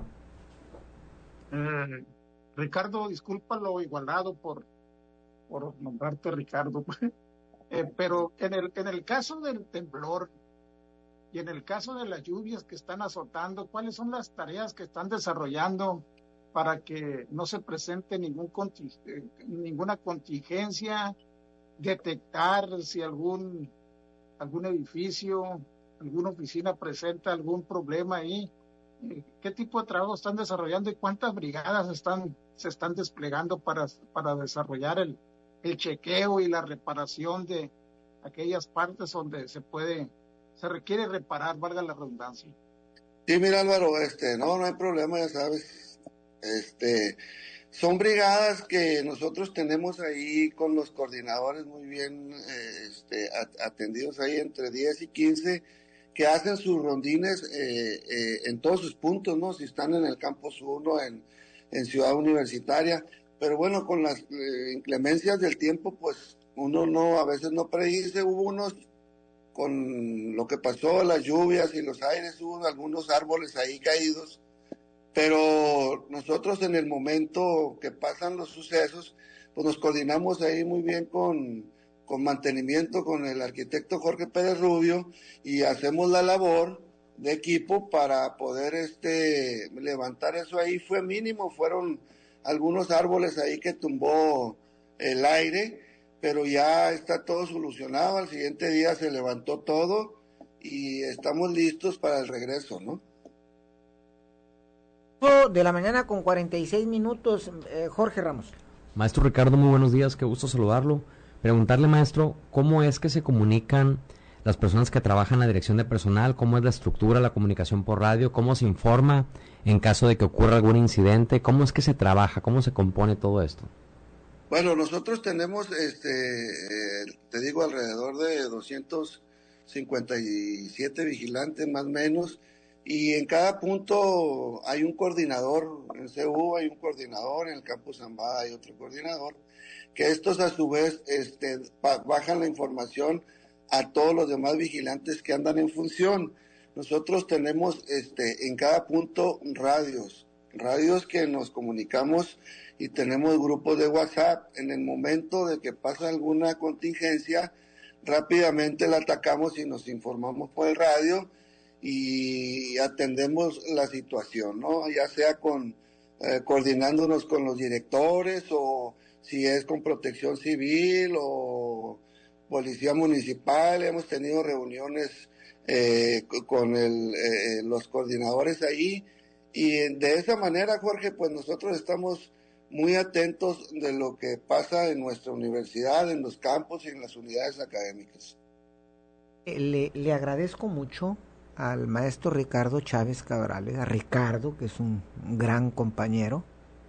Ricardo, disculpa lo igualado por nombrarte Ricardo, pero en el caso del temblor y en el caso de las lluvias que están azotando, ¿cuáles son las tareas que están desarrollando para que no se presente ninguna contingencia, detectar si algún edificio, alguna oficina presenta algún problema ahí? ¿Qué tipo de trabajo están desarrollando y cuántas brigadas se están desplegando para desarrollar el chequeo y la reparación de aquellas partes donde se requiere reparar, valga la redundancia? Sí, mira, Álvaro, no hay problema, ya sabes, son brigadas que nosotros tenemos ahí con los coordinadores muy bien atendidos ahí, entre 10 y 15, que hacen sus rondines en todos sus puntos, ¿no? Si están en el Campus 1, en Ciudad Universitaria, pero bueno, con las inclemencias del tiempo, pues uno a veces no predice. Hubo unos, con lo que pasó, las lluvias y los aires, hubo algunos árboles ahí caídos, pero nosotros en el momento que pasan los sucesos, pues nos coordinamos ahí muy bien con mantenimiento, con el arquitecto Jorge Pérez Rubio, y hacemos la labor de equipo para poder levantar eso ahí. Fue mínimo, fueron algunos árboles ahí que tumbó el aire, pero ya está todo solucionado. Al siguiente día se levantó todo y estamos listos para el regreso, ¿no? De la mañana con 46 minutos, Jorge Ramos. Maestro Ricardo, muy buenos días, qué gusto saludarlo. Preguntarle, maestro, ¿cómo es que se comunican las personas que trabajan en la dirección de personal? ¿Cómo es la estructura, la comunicación por radio? ¿Cómo se informa en caso de que ocurra algún incidente? ¿Cómo es que se trabaja? ¿Cómo se compone todo esto? Bueno, nosotros tenemos, te digo, alrededor de 257 vigilantes más o menos, y en cada punto hay un coordinador. En CU hay un coordinador, en el Campus Zambada hay otro coordinador, que estos a su vez bajan la información a todos los demás vigilantes que andan en función. Nosotros tenemos en cada punto radios radios que nos comunicamos y tenemos grupos de WhatsApp. En el momento de que pasa alguna contingencia, rápidamente la atacamos y nos informamos por el radio y atendemos la situación, ¿no? Ya sea coordinándonos con los directores, o si es con Protección Civil o Policía Municipal. Hemos tenido reuniones con los coordinadores ahí, y de esa manera, Jorge, pues nosotros estamos muy atentos de lo que pasa en nuestra universidad, en los campos y en las unidades académicas. Le agradezco mucho al maestro Ricardo Chávez Cabrales, a Ricardo, que es un gran compañero.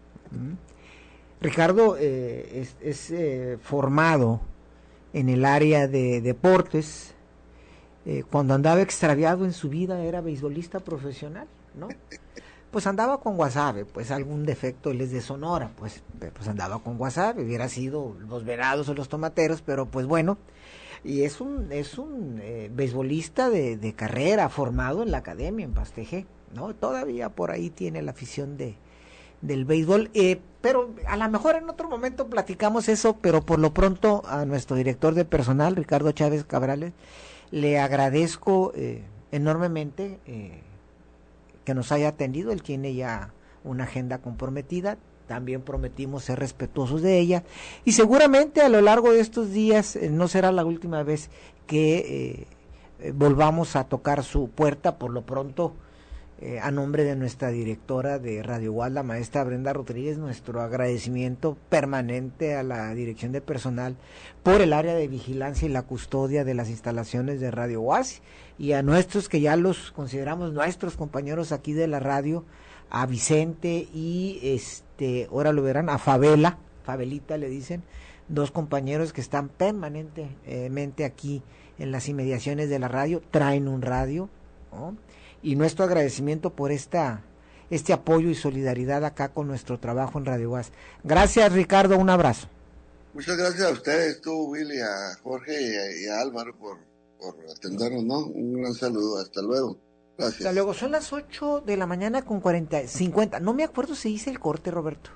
Ricardo es formado en el área de deportes. Cuando andaba extraviado en su vida era beisbolista profesional, ¿no? Pues andaba con Guasave, pues algún defecto, él es de Sonora, pues andaba con Guasave, hubiera sido los Venados o los Tomateros, pero pues bueno, y es un beisbolista de carrera, formado en la academia, en Pasteje, ¿no? Todavía por ahí tiene la afición del béisbol, pero a lo mejor en otro momento platicamos eso, pero por lo pronto a nuestro director de personal, Ricardo Chávez Cabrales, le agradezco enormemente que nos haya atendido. Él tiene ya una agenda comprometida, también prometimos ser respetuosos de ella, y seguramente a lo largo de estos días no será la última vez que volvamos a tocar su puerta. Por lo pronto, a nombre de nuestra directora de Radio UAS, la maestra Brenda Rodríguez, nuestro agradecimiento permanente a la dirección de personal por el área de vigilancia y la custodia de las instalaciones de Radio UAS, y a nuestros que ya los consideramos nuestros compañeros aquí de la radio, a Vicente y ahora lo verán, a Fabelita le dicen, dos compañeros que están permanentemente aquí en las inmediaciones de la radio, traen un radio, ¿no? Y nuestro agradecimiento por este apoyo y solidaridad acá con nuestro trabajo en Radio UAS. Gracias, Ricardo, un abrazo. Muchas gracias a ustedes, tú, Willy, a Jorge y a Álvaro por atendernos, ¿no? Un gran saludo, hasta luego. Gracias. Hasta luego, son las 8 de la mañana con 50. No me acuerdo si hice el corte, Roberto.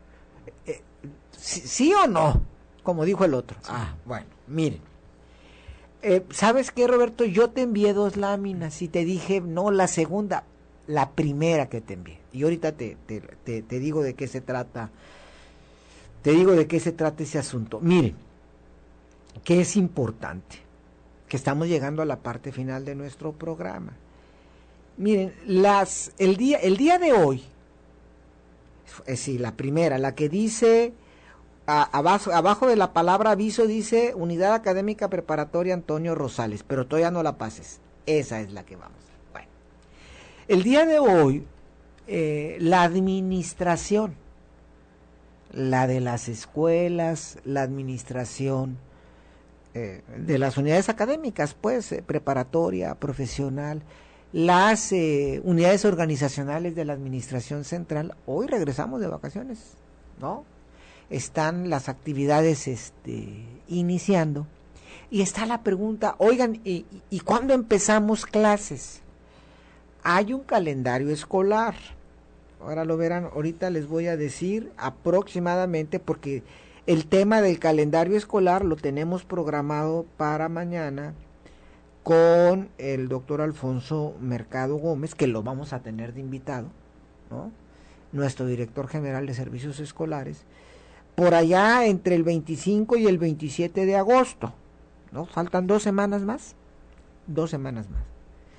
¿Sí o no? Como dijo el otro. Sí. Bueno, miren. ¿Sabes qué, Roberto? Yo te envié 2 láminas y te dije, no, la segunda, la primera que te envié. Y ahorita te digo de qué se trata. Te digo de qué se trata ese asunto. Miren, que es importante, que estamos llegando a la parte final de nuestro programa. Miren, el día de hoy, sí, la primera, la que dice... Abajo de la palabra aviso dice Unidad Académica Preparatoria Antonio Rosales, pero todavía no la pases. Esa es la que vamos. Bueno, el día de hoy, la administración, la de las escuelas, la administración de las unidades académicas, pues, preparatoria, profesional, las unidades organizacionales de la administración central, hoy regresamos de vacaciones, ¿no? Están las actividades iniciando, y está la pregunta, oigan, ¿y cuándo empezamos clases? Hay un calendario escolar, ahora lo verán, ahorita les voy a decir aproximadamente, porque el tema del calendario escolar lo tenemos programado para mañana con el doctor Alfonso Mercado Gómez, que lo vamos a tener de invitado, ¿no? Nuestro director general de servicios escolares, por allá entre el 25 y el 27 de agosto, ¿no? Faltan 2 semanas más. 2 semanas más.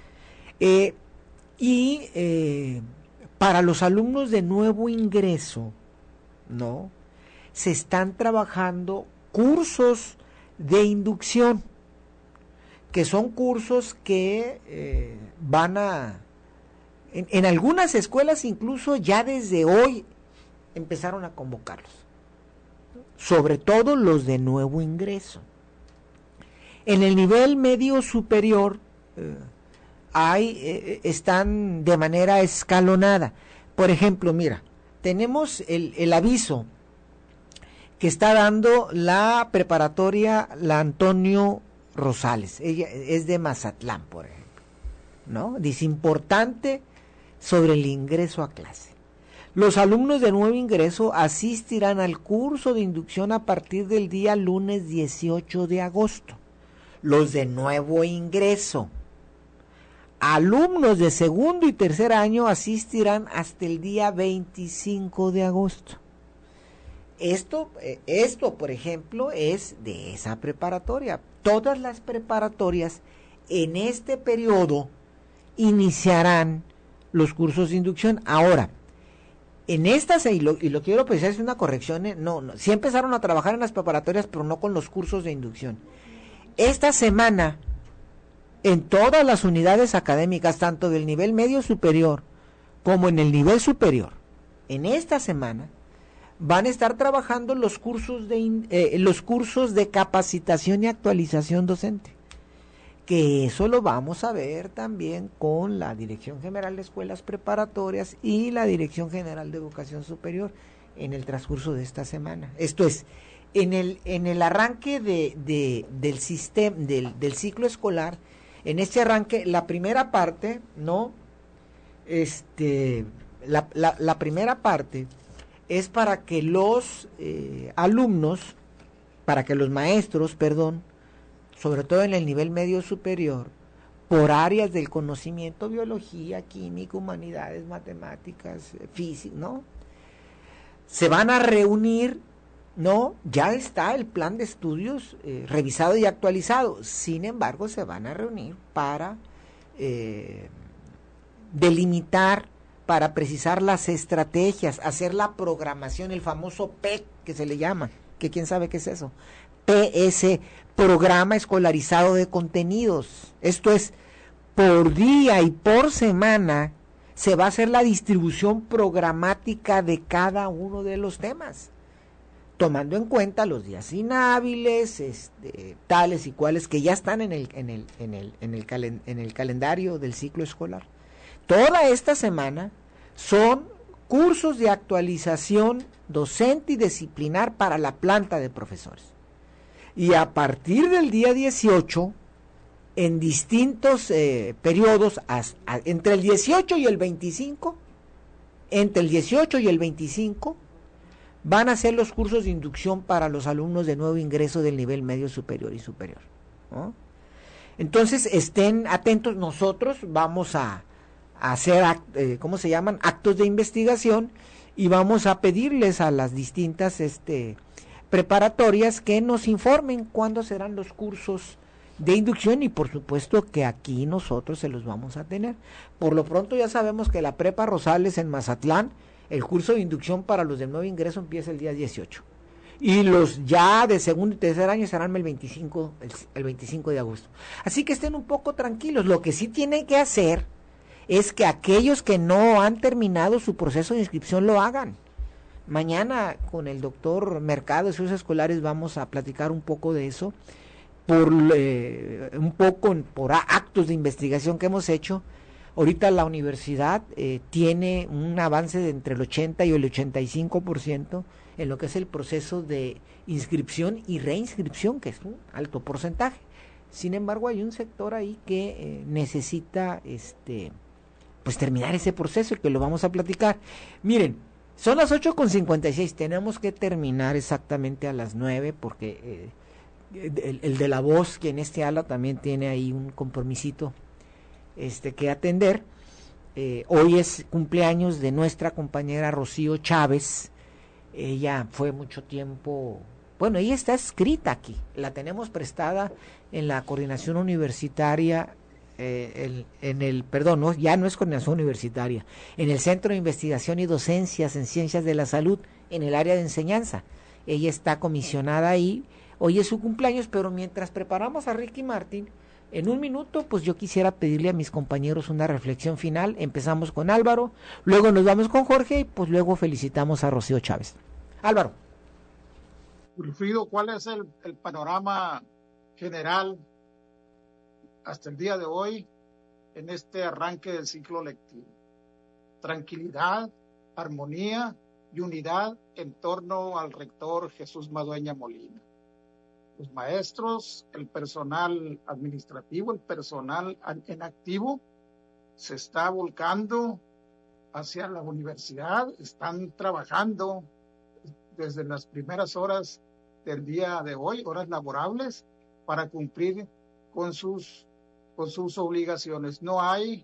Para los alumnos de nuevo ingreso, ¿no? Se están trabajando cursos de inducción, que son cursos que van a... En algunas escuelas incluso ya desde hoy empezaron a convocarlos, sobre todo los de nuevo ingreso. En el nivel medio superior están de manera escalonada. Por ejemplo, mira, tenemos el aviso que está dando la preparatoria, la Antonio Rosales. Ella es de Mazatlán, por ejemplo, ¿no? Dice, importante sobre el ingreso a clase. Los alumnos de nuevo ingreso asistirán al curso de inducción a partir del día lunes 18 de agosto. Los de nuevo ingreso. Alumnos de segundo y tercer año asistirán hasta el día 25 de agosto. Esto, por ejemplo, es de esa preparatoria. Todas las preparatorias en este periodo iniciarán los cursos de inducción. Ahora, en estas, y lo quiero precisar, es una corrección, sí empezaron a trabajar en las preparatorias, pero no con los cursos de inducción. Esta semana, en todas las unidades académicas, tanto del nivel medio superior como en el nivel superior, en esta semana, van a estar trabajando los cursos de capacitación y actualización docente, que eso lo vamos a ver también con la Dirección General de Escuelas Preparatorias y la Dirección General de Educación Superior en el transcurso de esta semana. Esto es, en el arranque del sistema, del ciclo escolar, en este arranque, la primera parte, la primera parte es para que los alumnos, para que los maestros, sobre todo en el nivel medio superior, por áreas del conocimiento, biología, química, humanidades, matemáticas, física, se van a reunir, ya está el plan de estudios revisado y actualizado. Sin embargo, se van a reunir para delimitar, para precisar las estrategias, hacer la programación, el famoso PEC que se le llama, que quién sabe qué es eso. PS, Programa Escolarizado de Contenidos. Esto es, por día y por semana se va a hacer la distribución programática de cada uno de los temas, tomando en cuenta los días inhábiles, tales y cuales que ya están en el calendario del ciclo escolar. Toda esta semana son cursos de actualización docente y disciplinar para la planta de profesores. Y a partir del día 18, en distintos periodos, entre el 18 y el 25, van a ser los cursos de inducción para los alumnos de nuevo ingreso del nivel medio superior y superior, Entonces, estén atentos. Nosotros vamos a hacer, actos de investigación, y vamos a pedirles a las distintas preparatorias que nos informen cuándo serán los cursos de inducción, y por supuesto que aquí nosotros se los vamos a tener. Por lo pronto ya sabemos que la Prepa Rosales en Mazatlán, el curso de inducción para los de nuevo ingreso empieza el día 18. Y los ya de segundo y tercer año serán el 25 de agosto. Así que estén un poco tranquilos. Lo que sí tienen que hacer es que aquellos que no han terminado su proceso de inscripción lo hagan. Mañana con el doctor Mercado de Ciencias Escolares vamos a platicar un poco de eso, por actos de investigación que hemos hecho. Ahorita la universidad tiene un avance de entre el 80 y el 85% en lo que es el proceso de inscripción y reinscripción, que es un alto porcentaje. Sin embargo, hay un sector ahí que necesita terminar ese proceso, y que lo vamos a platicar. Miren, son las 8:56, tenemos que terminar exactamente a las 9, porque el de la voz, que en este ala también tiene ahí un compromisito que atender. Hoy es cumpleaños de nuestra compañera Rocío Chávez. Ella fue mucho tiempo, ella está escrita aquí, la tenemos prestada en la coordinación universitaria, ya no es coordinación universitaria, en el Centro de Investigación y Docencias en Ciencias de la Salud, en el área de enseñanza. Ella está comisionada ahí. Hoy es su cumpleaños, pero mientras preparamos a Ricky Martin, en un minuto, pues yo quisiera pedirle a mis compañeros una reflexión final. Empezamos con Álvaro, luego nos vamos con Jorge, y pues luego felicitamos a Rocío Chávez. Álvaro. Wilfrido, ¿cuál es el panorama general hasta el día de hoy en este arranque del ciclo lectivo? Tranquilidad, armonía y unidad en torno al rector Jesús Madueña Molina. Los maestros, el personal administrativo, el personal en activo se está volcando hacia la universidad, están trabajando desde las primeras horas del día de hoy, horas laborables, para cumplir con sus obligaciones. No hay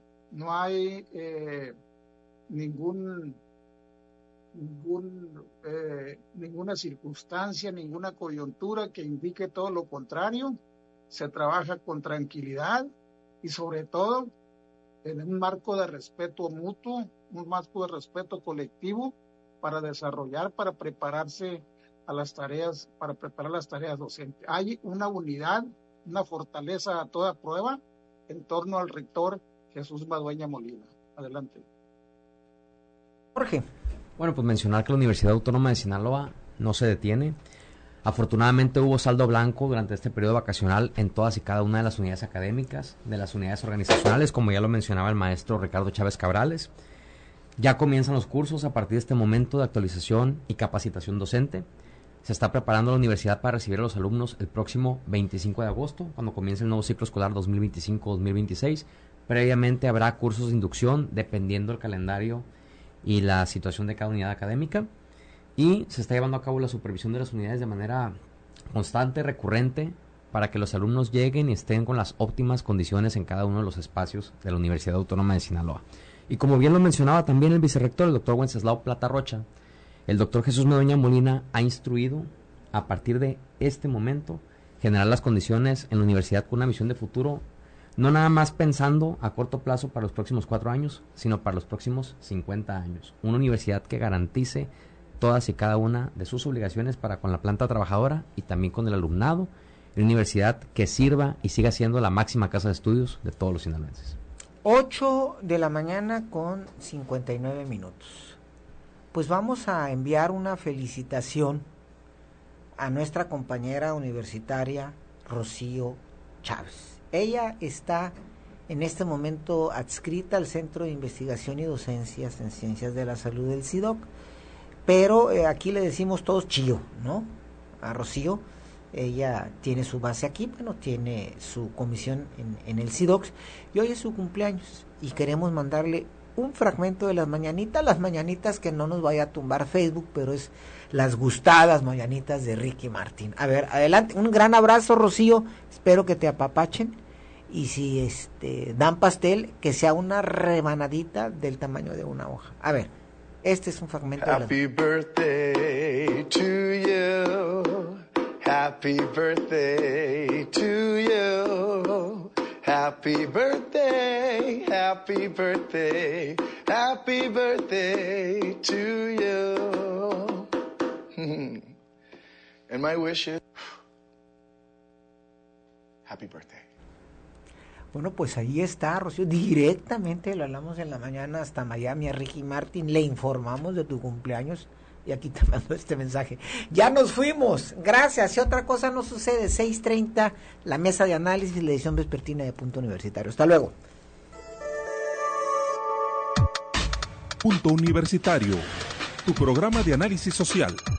ninguna circunstancia, ninguna coyuntura que indique todo lo contrario. Se trabaja con tranquilidad y sobre todo en un marco de respeto mutuo, un marco de respeto colectivo para desarrollar, para prepararse a las tareas, para preparar las tareas docentes. Hay una unidad, una fortaleza a toda prueba en torno al rector Jesús Madueña Molina. Adelante. Jorge. Bueno, pues mencionar que la Universidad Autónoma de Sinaloa no se detiene. Afortunadamente hubo saldo blanco durante este periodo vacacional en todas y cada una de las unidades académicas, de las unidades organizacionales, como ya lo mencionaba el maestro Ricardo Chávez Cabrales. Ya comienzan los cursos a partir de este momento de actualización y capacitación docente. Se está preparando la universidad para recibir a los alumnos el próximo 25 de agosto, cuando comience el nuevo ciclo escolar 2025-2026. Previamente habrá cursos de inducción, dependiendo del calendario y la situación de cada unidad académica. Y se está llevando a cabo la supervisión de las unidades de manera constante, recurrente, para que los alumnos lleguen y estén con las óptimas condiciones en cada uno de los espacios de la Universidad Autónoma de Sinaloa. Y como bien lo mencionaba también el vicerrector, el doctor Wenceslao Plata Rocha, el doctor Jesús Madueña Molina ha instruido a partir de este momento generar las condiciones en la universidad con una visión de futuro, no nada más pensando a corto plazo para los próximos 4 años, sino para los próximos 50 años. Una universidad que garantice todas y cada una de sus obligaciones para con la planta trabajadora y también con el alumnado, una universidad que sirva y siga siendo la máxima casa de estudios de todos los sinaloenses. 8 de la mañana con 59 minutos. Pues vamos a enviar una felicitación a nuestra compañera universitaria Rocío Chávez. Ella está en este momento adscrita al Centro de Investigación y Docencias en Ciencias de la Salud del CIDOC, pero aquí le decimos todos Chío, ¿no? A Rocío. Ella tiene su base aquí, bueno, tiene su comisión en el CIDOC, y hoy es su cumpleaños y queremos mandarle un fragmento de las mañanitas que no nos vaya a tumbar Facebook, pero es las gustadas mañanitas de Ricky Martin. A ver, adelante, un gran abrazo, Rocío, espero que te apapachen, y si dan pastel, que sea una rebanadita del tamaño de una hoja. A ver, este es un fragmento. Happy birthday to you. Happy birthday to you. Happy birthday, happy birthday, happy birthday to you. And my wish is happy birthday. Bueno, pues ahí está, Rocío, directamente lo hablamos en la mañana hasta Miami a Ricky Martin, le informamos de tu cumpleaños y aquí te mando este mensaje. Ya nos fuimos, gracias. Si otra cosa no sucede, 6:30, la mesa de análisis, la edición vespertina de Punto Universitario. Hasta luego. Punto Universitario, tu programa de análisis social.